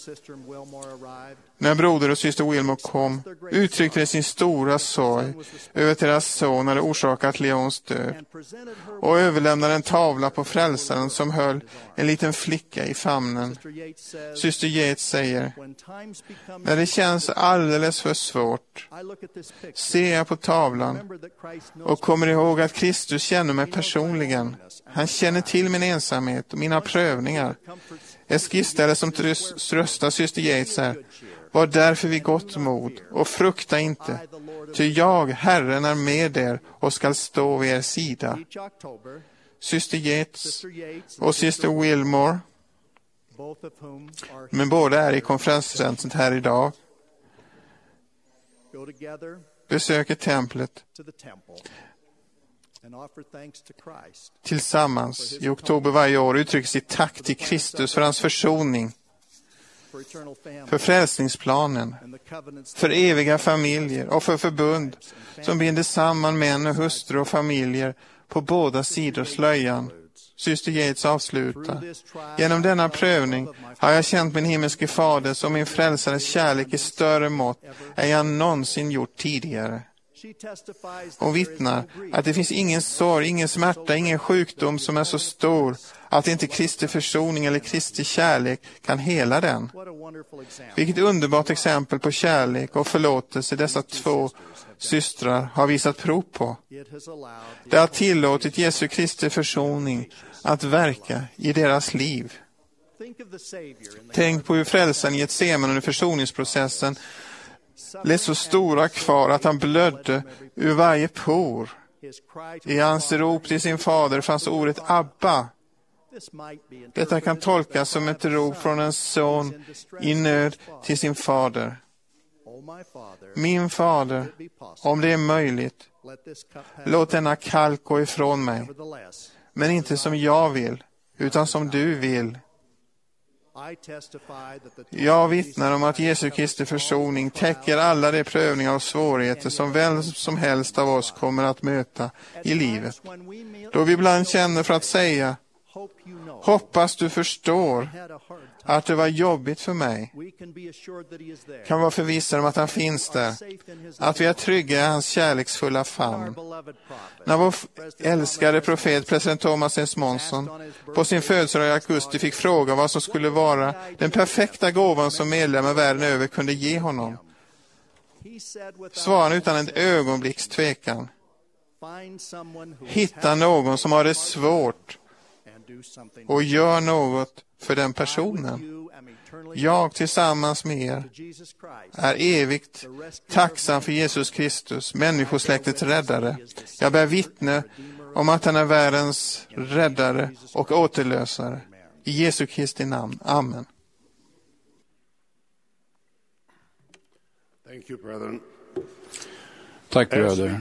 När broder och syster Wilmore kom uttryckte de sin stora sorg över att deras son hade orsakat Leons död och överlämnade en tavla på frälsaren som höll en liten flicka i famnen. Syster Yates säger, när det känns alldeles för svårt ser jag på tavlan och kommer ihåg att Kristus känner mig personligen. Han känner till min ensamhet och mina prövningar. Ett skriftställe som tröstar syster Yates här. Var därför vid gott mod och frukta inte. Ty jag, Herren, är med er och skall stå vid er sida. Syster Yates och syster Wilmore, men båda är i konferenscentret här idag. besöker templet tillsammans i oktober varje år uttrycker sitt tack till Kristus för hans försoning, för frälsningsplanen, för eviga familjer och för förbund som binder samman män och hustru och familjer på båda sidor slöjan. Syster Yates avslutar. Genom denna prövning har jag känt min himmelske faders och min frälsares kärlek i större mått än jag någonsin gjort tidigare. Hon vittnar att det finns ingen sorg, ingen smärta, ingen sjukdom som är så stor att inte Kristi försoning eller Kristi kärlek kan hela den. Vilket underbart exempel på kärlek och förlåtelse dessa två systrar har visat prov på. Det har tillåtit Jesu Kristi försoning att verka i deras liv. Tänk på hur frälsaren i ett semen under försoningsprocessen lät så stora kvar att han blödde ur varje por. I hans rop till sin fader fanns ordet Abba. Detta kan tolkas som ett rop från en son i nöd till sin fader. Min fader, om det är möjligt, låt denna kalk gå ifrån mig. Men inte som jag vill, utan som du vill. Jag vittnar om att Jesu Kristi försoning täcker alla de prövningar och svårigheter som vem som helst av oss kommer att möta i livet. Då vi ibland känner för att säga, hoppas du förstår att det var jobbigt för mig, kan vara förvissade om att han finns där, att vi är trygga i hans kärleksfulla famn. När vår älskade profet president Thomas S. Monson på sin födelsedag i augusti fick fråga vad som skulle vara den perfekta gåvan som medlemmar världen över kunde ge honom, svarade han utan en ögonblicks tvekan: hitta någon som har det svårt och gör något för den personen. Jag tillsammans med er är evigt tacksam för Jesus Kristus, människosläktets räddare. Jag bär vittne om att han är världens räddare och återlösare. I Jesu Kristi namn. Amen. Thank you, brethren. Tack bröder.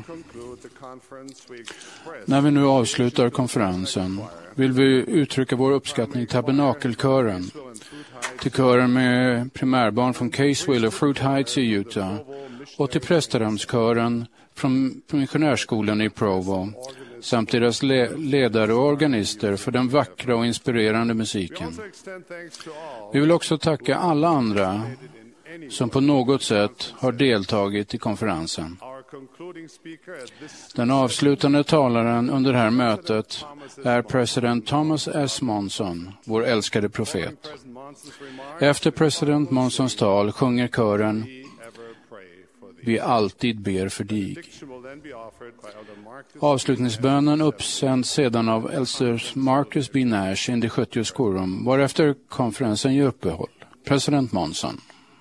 När vi nu avslutar konferensen vill vi uttrycka vår uppskattning till tabernakelkören, till kören med primärbarn från Caseville och Fruit Heights i Utah och till prästerhamnskören från missionärskolan i Provo samt deras le- ledare och organister för den vackra och inspirerande musiken. Vi vill också tacka alla andra som på något sätt har deltagit i konferensen. Den avslutande talaren under det här mötet är president Thomas S. Monson, vår älskade profet. Efter president Monsons tal sjunger kören Vi alltid ber för dig. Avslutningsbönen uppsänds sedan av Elder Marcus B. Nash in the sjuttioth Quorum, varefter konferensen ger uppehåll. President Monson.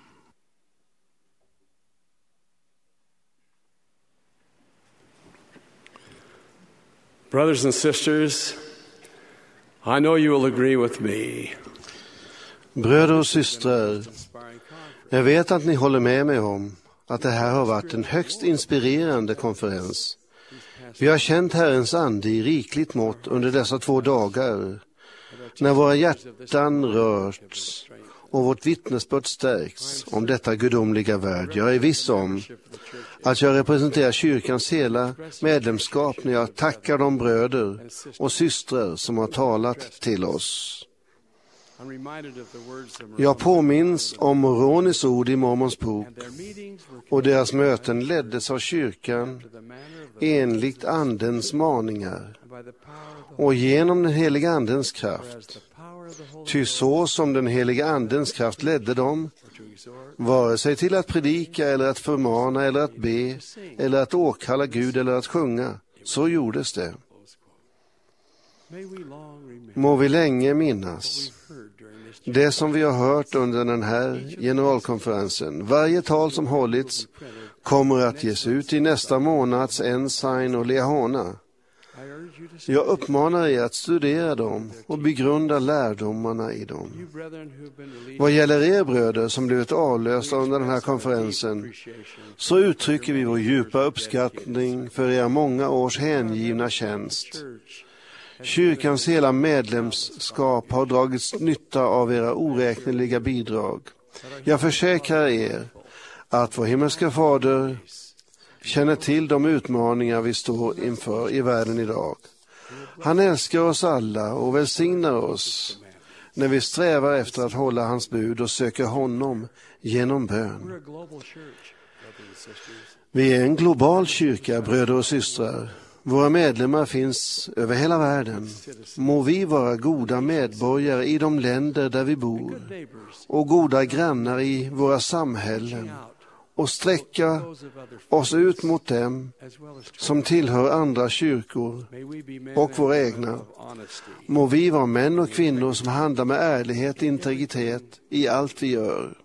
Brothers and sisters, I know you will agree with me. Bröder och systrar, jag vet att ni håller med mig om att det här har varit en högst inspirerande konferens. Vi har känt Herrens ande i rikligt mått under dessa två dagar, när våra hjärtan rörts och vårt vittnesbörd stärks om detta gudomliga värld. Jag är viss om att jag representerar kyrkans hela medlemskap när jag tackar de bröder och systrar som har talat till oss. Jag påminns om Moronis ord i Mormons bok, och deras möten leddes av kyrkan enligt andens maningar och genom den heliga andens kraft. Ty så som den heliga andens kraft ledde dem, vare sig till att predika eller att förmana eller att be eller att åkalla Gud eller att sjunga, så gjordes det. Må vi länge minnas det som vi har hört under den här generalkonferensen. Varje tal som hållits kommer att ges ut i nästa månads Ensign och Liahona. Jag uppmanar er att studera dem och begrunda lärdomarna i dem. Vad gäller er bröder som blivit avlösta under den här konferensen, så uttrycker vi vår djupa uppskattning för era många års hängivna tjänst. Kyrkans hela medlemskap har dragit nytta av era oräkneliga bidrag. Jag försäkrar er att vår himmelska fader känner till de utmaningar vi står inför i världen idag. Han älskar oss alla och välsignar oss när vi strävar efter att hålla hans bud och söker honom genom bön. Vi är en global kyrka, bröder och systrar. Våra medlemmar finns över hela världen. Må vi vara goda medborgare i de länder där vi bor och goda grannar i våra samhällen och sträcka oss ut mot dem som tillhör andra kyrkor och våra egna. Må vi vara män och kvinnor som handlar med ärlighet och integritet i allt vi gör.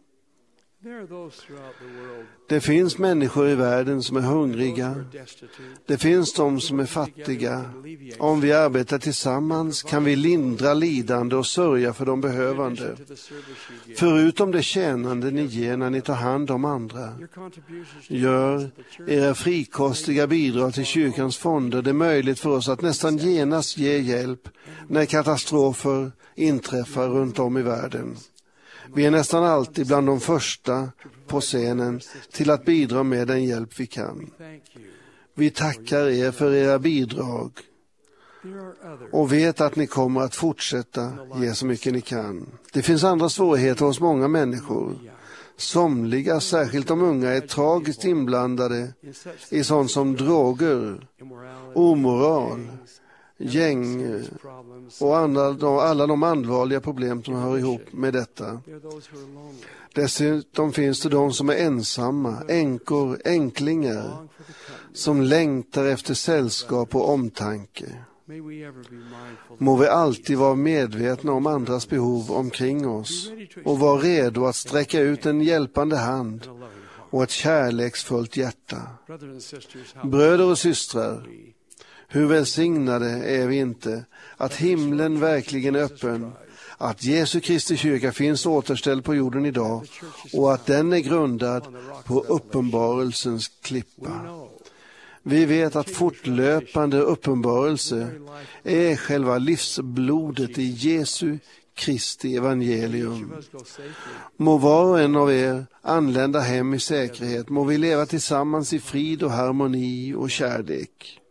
Det finns människor i världen som är hungriga. Det finns de som är fattiga. Om vi arbetar tillsammans kan vi lindra lidande och sörja för de behövande. Förutom det tjänande ni ger när ni tar hand om andra, gör era frikostiga bidrag till kyrkans fonder det möjligt för oss att nästan genast ge hjälp när katastrofer inträffar runt om i världen. Vi är nästan alltid bland de första på scenen till att bidra med den hjälp vi kan. Vi tackar er för era bidrag och vet att ni kommer att fortsätta ge så mycket ni kan. Det finns andra svårigheter hos många människor. Somliga, särskilt de unga, är tragiskt inblandade i sånt som droger, omoral, gäng och andra, alla de allvarliga problem som hör ihop med detta. Dessutom finns det de som är ensamma, änkor, änklingar, som längtar efter sällskap och omtanke. Må vi alltid vara medvetna om andras behov omkring oss och vara redo att sträcka ut en hjälpande hand och ett kärleksfullt hjärta. Bröder och systrar, hur välsignade är vi inte att himlen verkligen är öppen, att Jesu Kristi kyrka finns återställd på jorden idag och att den är grundad på uppenbarelsens klippa. Vi vet att fortlöpande uppenbarelse är själva livsblodet i Jesu Kristi evangelium. Må var och en av er anlända hem i säkerhet. Må vi leva tillsammans i frid och harmoni och kärlek.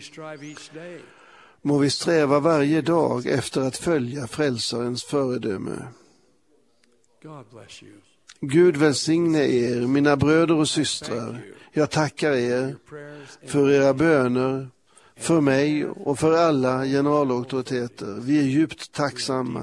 Må vi sträva varje dag efter att följa frälsarens föredöme. Gud välsigne er, mina bröder och systrar. Jag tackar er för era böner, för mig och för alla generalauktoriteter. Vi är djupt tacksamma.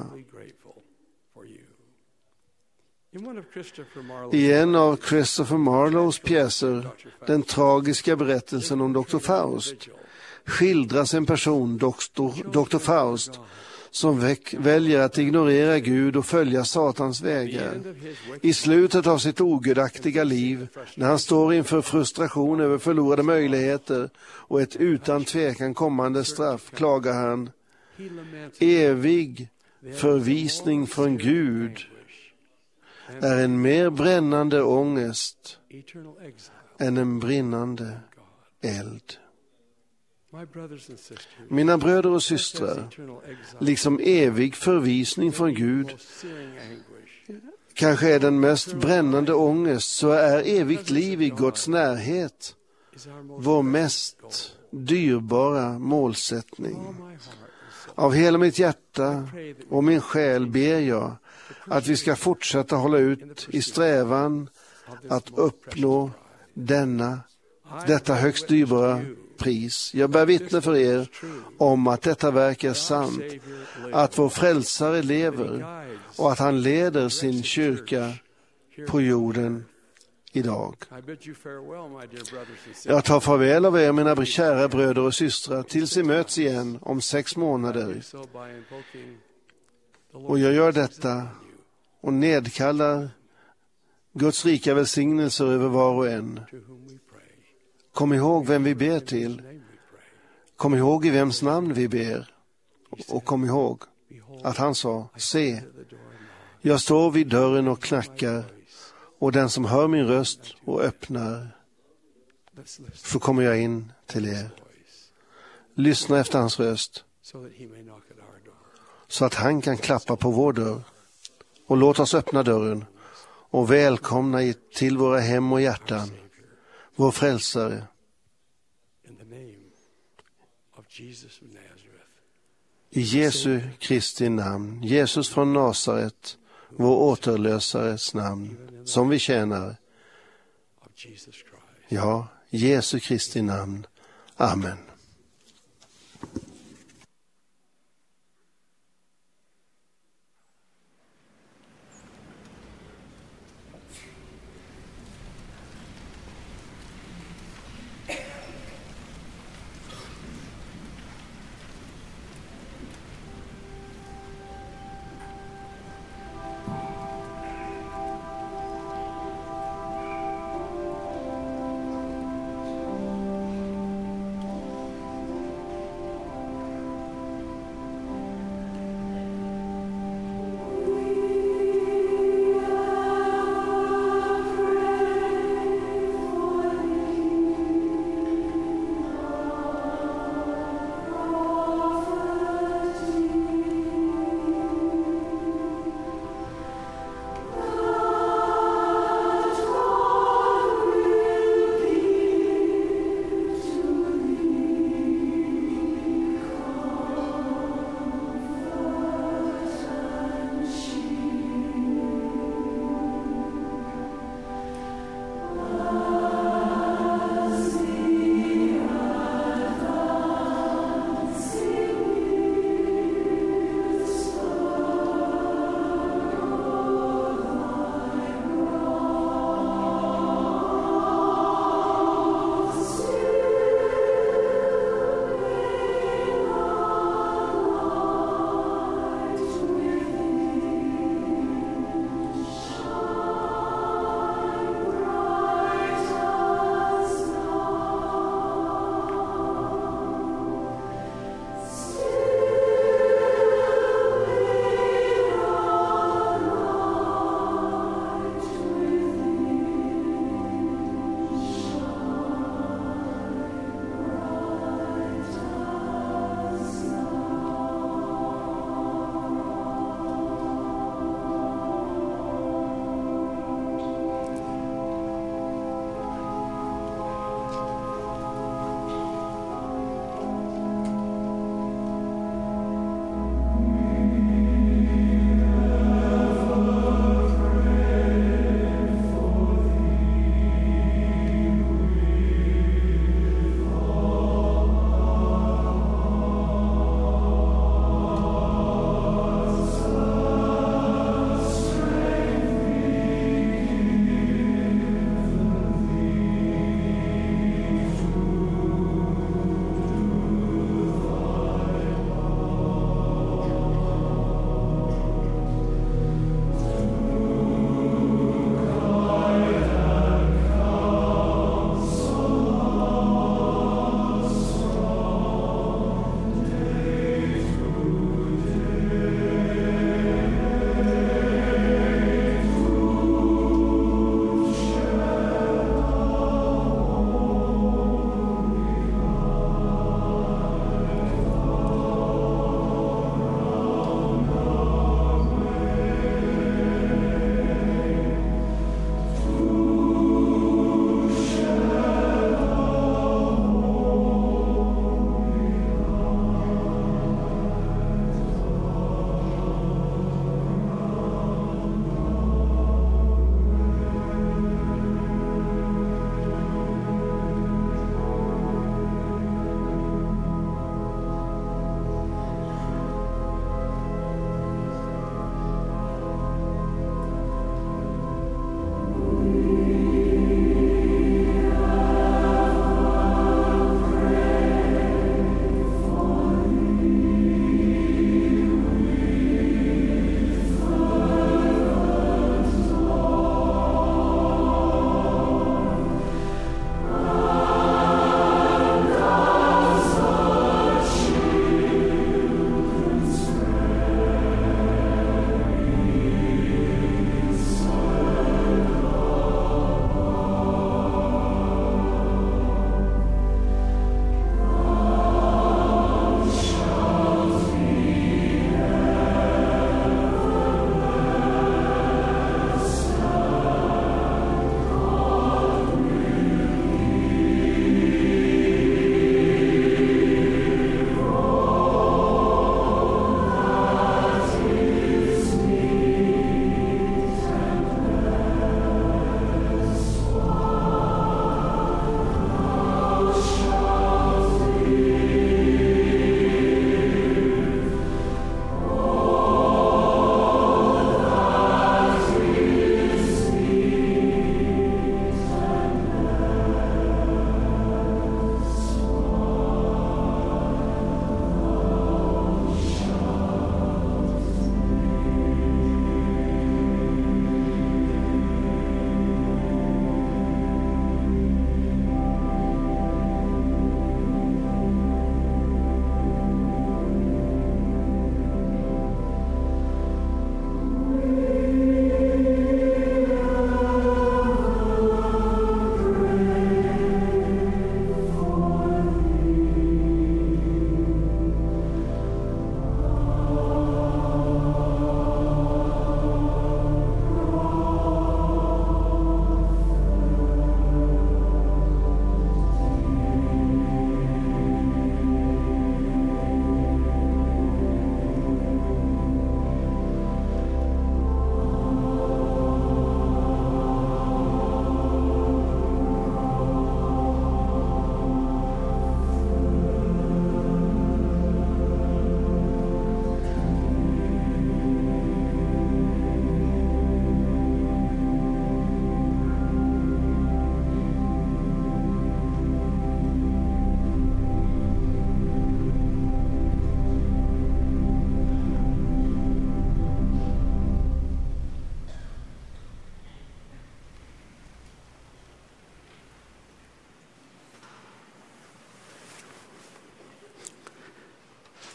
I en av Christopher Marlowes pjäser, Den tragiska berättelsen om doktor Faust, skildras en person, doktor, doktor Faust, som väck, väljer att ignorera Gud och följa Satans vägar. I slutet av sitt ogudaktiga liv, när han står inför frustration över förlorade möjligheter och ett utan tvekan kommande straff, klagar han: evig förvisning från Gud är en mer brännande ångest än en brinnande eld. Mina bröder och systrar, liksom evig förvisning från Gud kanske är den mest brännande ångest, så är evigt liv i Guds närhet vår mest dyrbara målsättning. Av hela mitt hjärta och min själ ber jag att vi ska fortsätta hålla ut i strävan att uppnå denna, detta högst dyrbara pris. Jag bär vittne för er om att detta verk är sant, att vår frälsare lever och att han leder sin kyrka på jorden idag. Jag tar farväl av er, mina kära bröder och systrar, tills vi möts igen om sex månader. Och jag gör detta och nedkallar Guds rika välsignelser över var och en. Kom ihåg vem vi ber till. Kom ihåg i vems namn vi ber. Och kom ihåg att han sa, se, jag står vid dörren och knackar, och den som hör min röst och öppnar, så kommer jag in till er. Lyssna efter hans röst, så att han kan klappa på vår dörr. Och låt oss öppna dörren och välkomna till våra hem och hjärtan, vår frälsare. I Jesu Kristi namn, Jesus från Nasaret, vår återlösares namn, som vi tjänar. Ja, Jesu Kristi namn. Amen.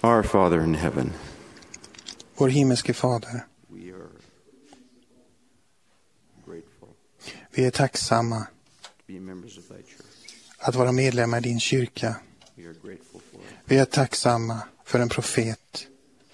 Our Father in heaven. Vår himmelske Fader. Vi är tacksamma att vara medlemmar i din kyrka. Vi är tacksamma för en profet.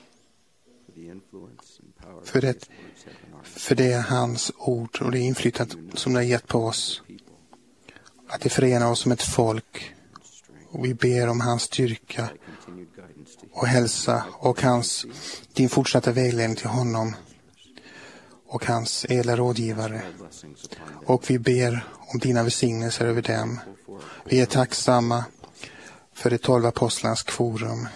För det, för det är hans ord och det inflytande som det har gett på oss. Att det förenar oss som ett folk. Och vi ber om hans styrka och hälsa och hans, din fortsatta vägledning till honom och hans ädla rådgivare. Och vi ber om dina välsignelser över dem. Vi är tacksamma för de tolv apostlarnas kvorum.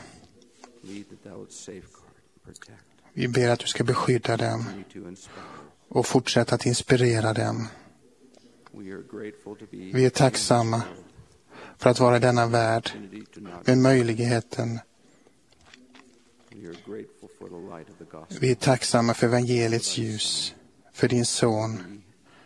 Vi ber att du ska beskydda dem och fortsätta att inspirera dem. Vi är tacksamma för att vara i denna värld med möjligheten. Vi är tacksamma för evangeliets ljus, för din son,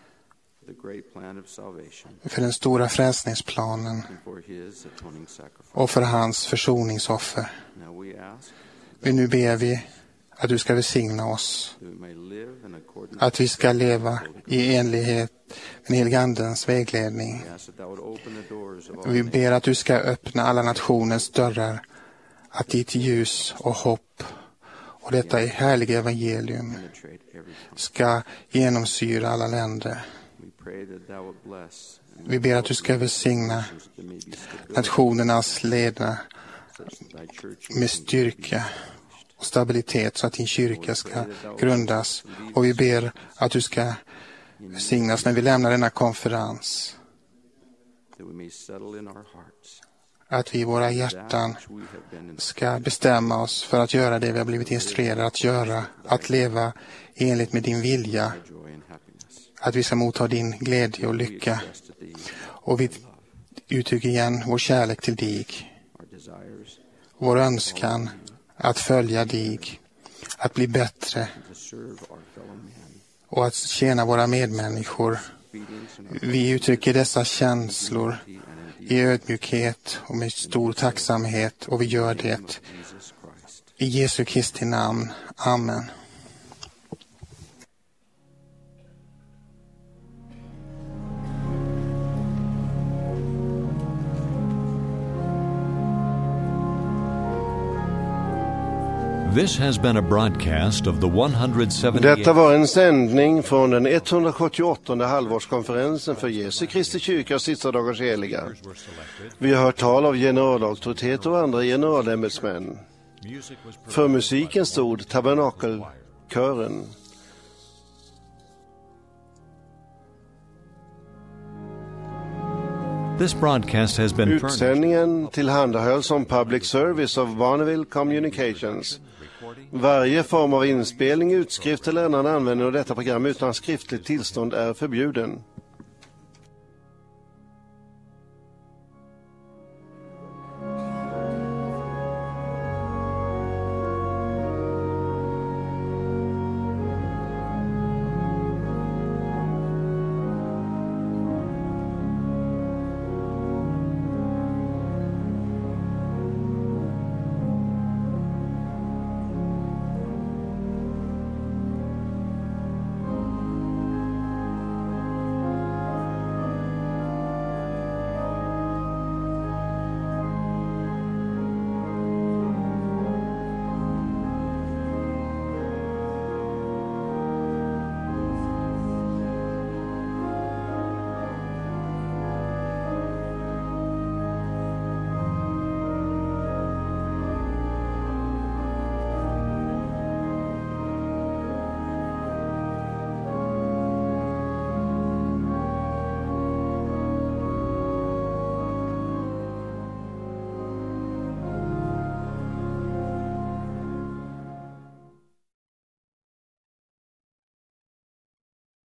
för den stora frälsningsplanen och för hans försoningsoffer. Men nu ber vi att du ska välsigna oss, att vi ska leva i enlighet med heligandens vägledning. Vi ber att du ska öppna alla nationens dörrar, att ditt ljus och hopp och detta är härliga evangelium ska genomsyra alla länder. Vi ber att du ska välsigna nationernas ledare med styrka och stabilitet så att din kyrka ska grundas. Och vi ber att du ska välsignas när vi lämnar denna konferens. Att vi i våra hjärtan ska bestämma oss för att göra det vi har blivit instruerade att göra. Att leva enligt med din vilja. Att vi ska motta din glädje och lycka. Och vi uttrycker igen vår kärlek till dig. Vår önskan att följa dig. Att bli bättre. Och att tjäna våra medmänniskor. Vi uttrycker dessa känslor i ödmjukhet och med stor tacksamhet, och vi gör det i Jesu Kristi namn. Amen. This has been a broadcast of the one hundred seventy-eighth. Detta var en sändning från den etthundrasjuttioåttonde halvårskonferensen för Jesu Kristi kyrka sista dagars heliga. Vi har hört tal av generalauktoriteter och andra generalämbetsmän. För musiken stod tabernakelkören. This broadcast has been Utsändningen tillhandahölls som public service av Bonneville Communications. Varje form av inspelning, utskrift eller annan användning av detta program utan skriftligt tillstånd är förbjuden.